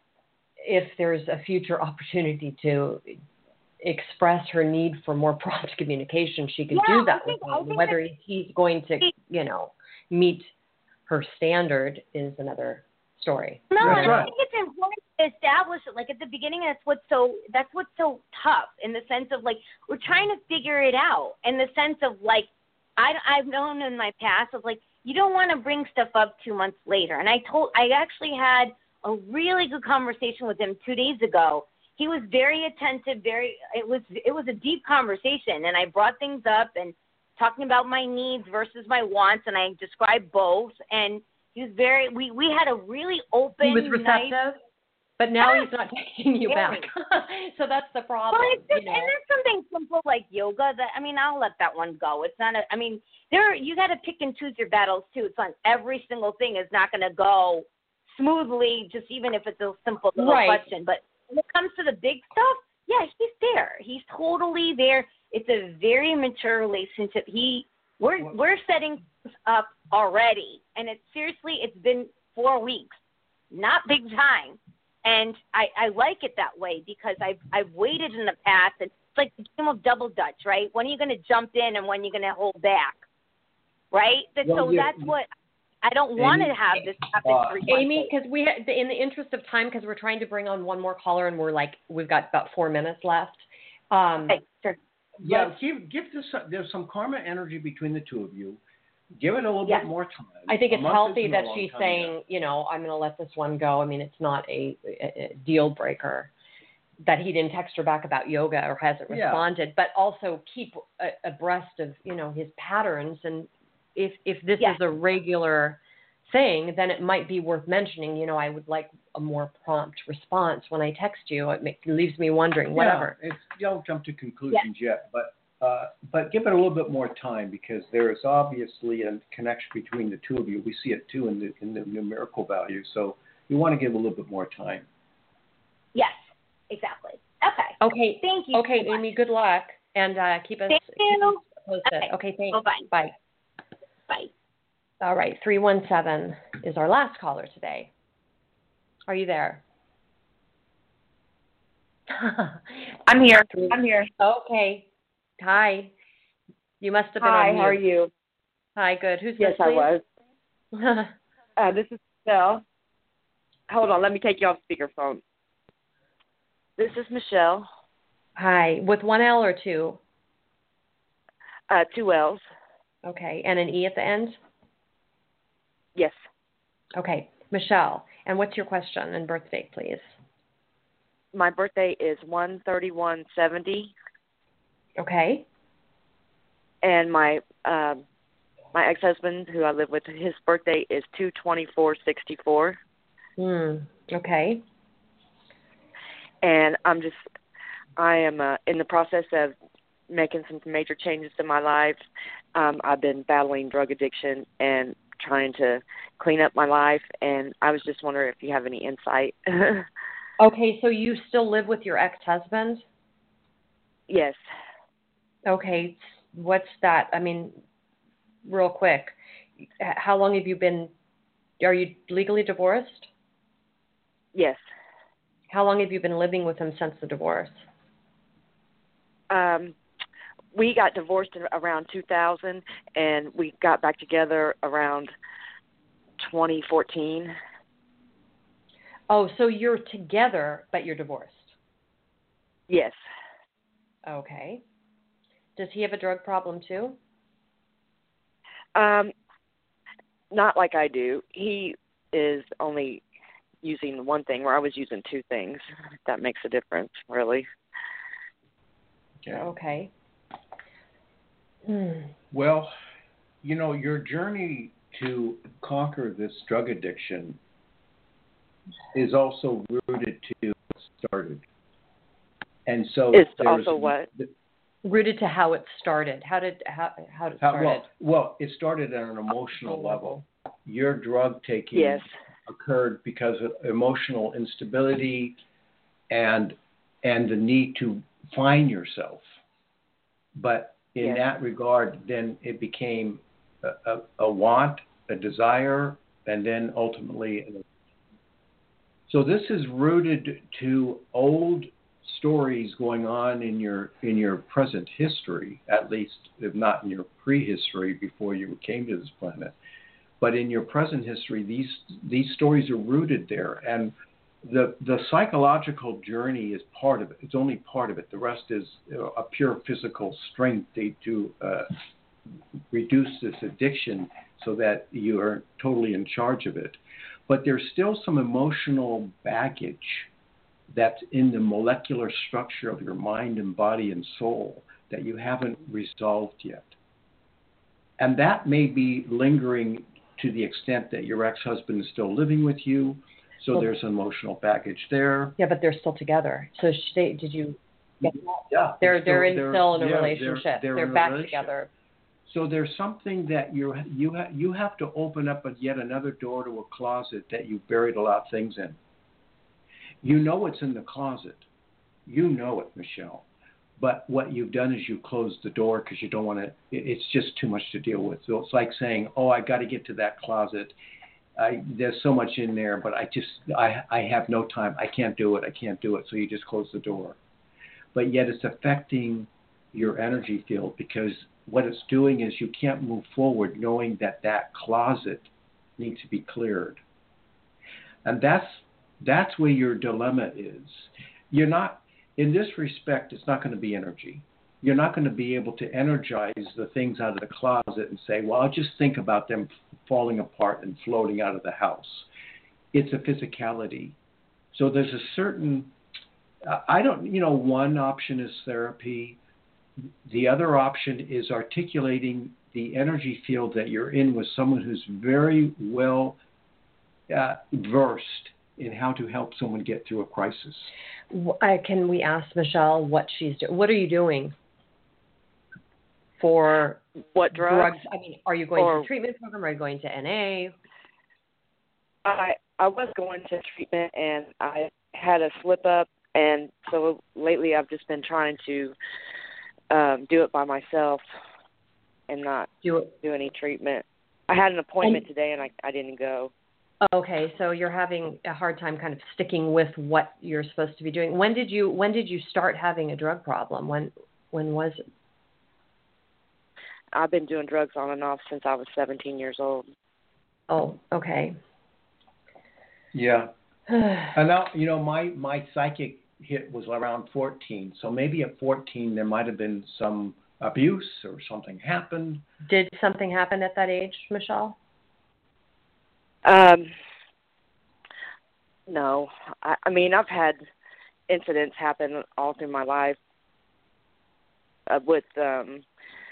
if there's a future opportunity to express her need for more prompt communication, she could Yeah, do that I think- with I him. think Whether that- he's going to, you know, meet her standard is another story. No, That's and I right. think it's important to establish it. Like at the beginning, that's what's so that's what's so tough in the sense of like we're trying to figure it out. In the sense of like I I've known in my past of like you don't want to bring stuff up two months later. And I told I actually had a really good conversation with him two days ago. He was very attentive. Very it was it was a deep conversation, and I brought things up and talking about my needs versus my wants, and I described both. And he was very we we had a really open, He was nice. receptive, but now Yeah. he's not texting you Very. back. So that's the problem. Well, it's just, you know? and there's something simple like yoga that I mean, I'll let that one go. It's not a. I mean, there you got to pick and choose your battles too. It's on every single thing is not going to go smoothly, just even if it's a simple little Right. question. But when it comes to the big stuff, yeah, he's there. He's totally there. It's a very mature relationship. He we're we're setting things up already, and it's seriously, it's been four weeks, not big time. And I, I like it that way because I've I've waited in the past. And it's like the game of double dutch, right? When are you going to jump in and when are you going to hold back, right? That, Well, so yeah. that's what I don't want Amy, to have this happen uh, three months Amy, later. because we, ha- in the interest of time, because we're trying to bring on one more caller, and we're like, we've got about four minutes left. Um, Okay, sure. yeah, give give this there's some karma energy between the two of you. Give it a little Yes. bit more time. I think A it's month healthy isn't a that long she's time saying, yet. you know, I'm going to let this one go. I mean, it's not a, a, a deal breaker that he didn't text her back about yoga or hasn't Yeah. responded, but also keep a, abreast of, you know, his patterns. And if if this Yes. is a regular thing, then it might be worth mentioning, you know, I would like a more prompt response when I text you. It make, leaves me wondering, whatever. Yeah, it's, don't jump to conclusions yet, but uh, but give it a little bit more time because there is obviously a connection between the two of you. We see it too in the in the numerical value, so you want to give a little bit more time. Yes, exactly. Okay. Okay. Thank you. Okay, so much. Amy, good luck. And uh, keep us, Thank keep you. us posted. Okay. Okay, thanks. Bye-bye. Bye. Bye. All right, three one seven is our last caller today. Are you there? I'm here. I'm here. Okay. Hi. You must have been Hi, on mute. how are you? Hi, good. Who's Yes, this, I please? was. Uh, this is Michelle. Hold on, let me take you off speakerphone. This is Michelle. Hi. With one L or two? Uh, two L's. Okay. And an E at the end? Yes. Okay. Michelle. And what's your question and birth date, please? My birthday is one thirty-one seventy, Okay. and my um, my ex-husband, who I live with, his birthday is two twenty-four sixty-four. Hmm. Okay. And I'm just, I am uh, in the process of making some major changes to my life. Um, I've been battling drug addiction and trying to clean up my life, and I was just wondering if you have any insight. Okay, so you still live with your ex-husband? Yes. Okay. What's that? I mean, real quick, h- how long have you been, are you legally divorced? Yes. How long have you been living with him since the divorce? Um, we got divorced in around two thousand, and we got back together around twenty fourteen. Oh, so you're together, but you're divorced. Yes. Okay. Does he have a drug problem too? Um, not like I do. He is only using one thing, where I was using two things. That makes a difference, really. Okay. Okay. Hmm. Well, you know, your journey to conquer this drug addiction is also rooted to what started. And so It's there's also what? Rooted to how it started. How did how how did it How, started? well, well, it started at an emotional level. Your drug taking Yes. occurred because of emotional instability and and the need to find yourself. But in Yes. that regard, then it became a, a, a want, a desire, and then ultimately. An, so this is rooted to old stories going on in your in your present history, at least if not in your prehistory before you came to this planet. But in your present history, these these stories are rooted there, and the the psychological journey is part of it. It's only part of it. The rest is you know, a pure physical strength to, to uh, reduce this addiction so that you are totally in charge of it. But there's still some emotional baggage that's in the molecular structure of your mind and body and soul that you haven't resolved yet. And that may be lingering to the extent that your ex-husband is still living with you, so Well, there's emotional baggage there. Yeah, but they're still together. So she, did you get that? Yeah, They're it's they're in, they're, still in a yeah, relationship. They're, They're, they're in a back relationship. together. So there's something that you you ha- you have to open up a, yet another door to a closet that you've buried a lot of things in. You know it's in the closet. You know it, Michelle. But what you've done is you closed the door because you don't want to. It's just too much to deal with. So it's like saying, "Oh, I got to get to that closet. I, there's so much in there, but I just I I have no time. I can't do it. I can't do it." So you just close the door. But yet it's affecting your energy field because what it's doing is you can't move forward knowing that that closet needs to be cleared. And that's that's where your dilemma is. You're not, in this respect, it's not going to be energy. You're not going to be able to energize the things out of the closet and say, well, I'll just think about them falling apart and floating out of the house. It's a physicality. So there's a certain, I don't, you know, one option is therapy. The other option is articulating the energy field that you're in with someone who's very well uh, versed in how to help someone get through a crisis. Uh, can we ask Michelle what she's doing? What are you doing for What drugs? drugs? I mean, are you going Or- to a treatment program? Are you going to N A? I I was going to treatment, and I had a slip up, and so lately I've just been trying to um, do it by myself and not Do it. do any treatment. I had an appointment And- today, and I I didn't go. Okay, so you're having a hard time kind of sticking with what you're supposed to be doing. When did you when did you start having a drug problem? When when was it? I've been doing drugs on and off since I was seventeen years old. Oh, okay. Yeah. And now, you know, my, my psychic hit was around fourteen. So maybe at fourteen there might have been some abuse or something happened. Did something happen at that age, Michelle? Um, no, I, I mean I've had incidents happen all through my life uh, with, um,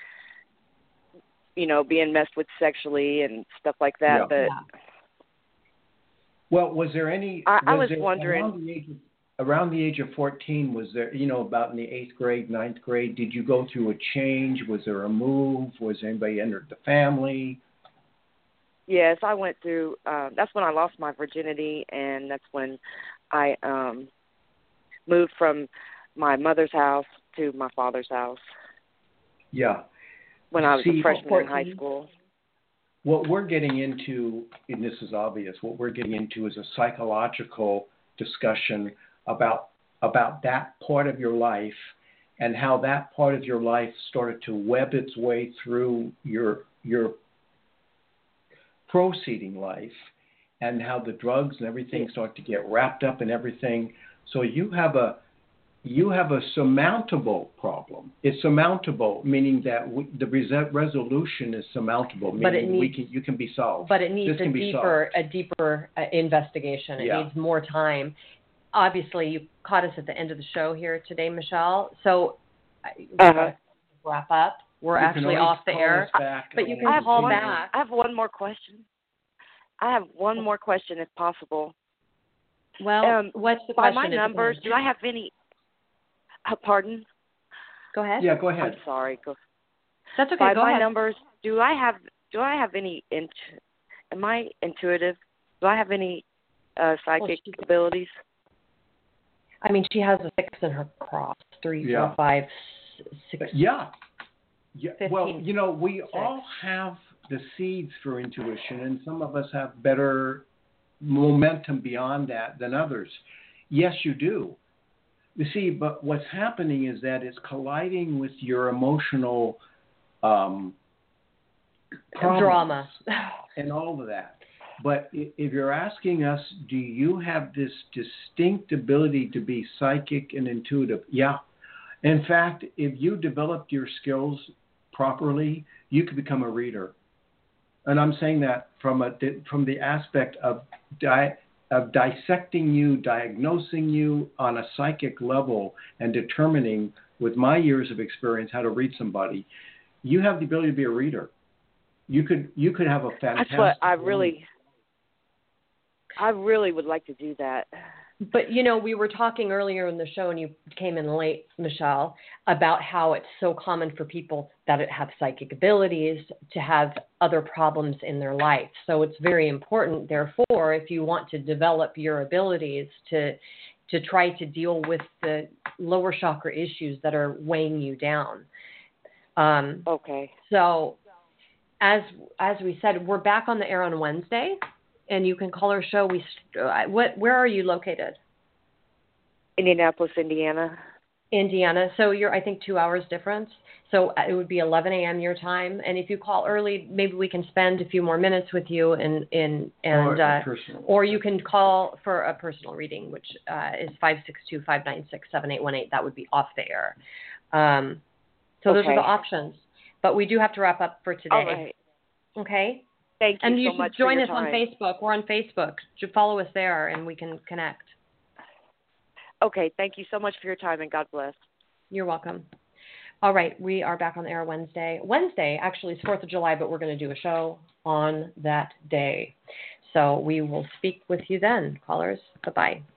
you know, being messed with sexually and stuff like that. Yeah. But Yeah. Well, was there any? I, I was there, wondering. Around the, age of, around the age of fourteen, was there, you know, about in the eighth grade, ninth grade, did you go through a change? Was there a move? Was anybody entered the family? Yes, I went through. Uh, that's when I lost my virginity, and that's when I um, moved from my mother's house to my father's house. Yeah. When I was See, a freshman fourteen. in high school. What we're getting into, and this is obvious, what we're getting into is a psychological discussion about about that part of your life and how that part of your life started to web its way through your your proceeding life, and how the drugs and everything start to get wrapped up in everything. So you have a you have a surmountable problem. It's surmountable, meaning that we, the res- resolution is surmountable, meaning but it needs, we can, you can be solved. But it needs this a deeper, a deeper uh, investigation. It yeah. needs more time. Obviously, you caught us at the end of the show here today, Michelle. So uh-huh. wrap up. We're you actually off the air, but you can call one, back. I have one more question. I have one more question, if possible. Well, um, what's the by question? my numbers, do I have any? Uh, pardon? Go ahead. Yeah, go ahead. I'm sorry. Go. That's okay. By go my ahead. numbers, do I have do I have any? Int- am I intuitive? Do I have any uh, psychic well, she, abilities? I mean, she has a six in her cross. Three, yeah. four, five, six. Yeah. Yeah. fifteen, well, you know, we six. all have the seeds for intuition, and some of us have better momentum beyond that than others. Yes, you do. You see, but what's happening is that it's colliding with your emotional um, drama and all of that. But if you're asking us, do you have this distinct ability to be psychic and intuitive? Yeah. In fact, if you developed your skills properly, you could become a reader. And I'm saying that from a from the aspect of di- of dissecting you, diagnosing you on a psychic level, and determining, with my years of experience, how to read somebody. You have the ability to be a reader. You could you could have a fantastic. That's what I really, I really would like to do that. But, you know, we were talking earlier in the show, and you came in late, Michelle, about how it's so common for people that have psychic abilities to have other problems in their life. So it's very important, therefore, if you want to develop your abilities to to try to deal with the lower chakra issues that are weighing you down. Um, okay. So as as we said, we're back on the air on Wednesday. And you can call our show. We, uh, what? Where are you located? Indianapolis, Indiana. Indiana. So you're, I think, two hours difference. So it would be eleven a.m. your time. And if you call early, maybe we can spend a few more minutes with you. And and and or, uh, personal. or you can call for a personal reading, which uh, is five six two, five nine six, seven eight one eight. That would be off the air. Um, so okay. those are the options. But we do have to wrap up for today. All right. Okay. Thank you and you so should much join for us your time. on Facebook. We're on Facebook. You should follow us there, and we can connect. Okay. Thank you so much for your time, and God bless. You're welcome. All right. We are back on the air Wednesday. Wednesday, actually, is fourth of July, but we're going to do a show on that day. So we will speak with you then, callers. Bye-bye.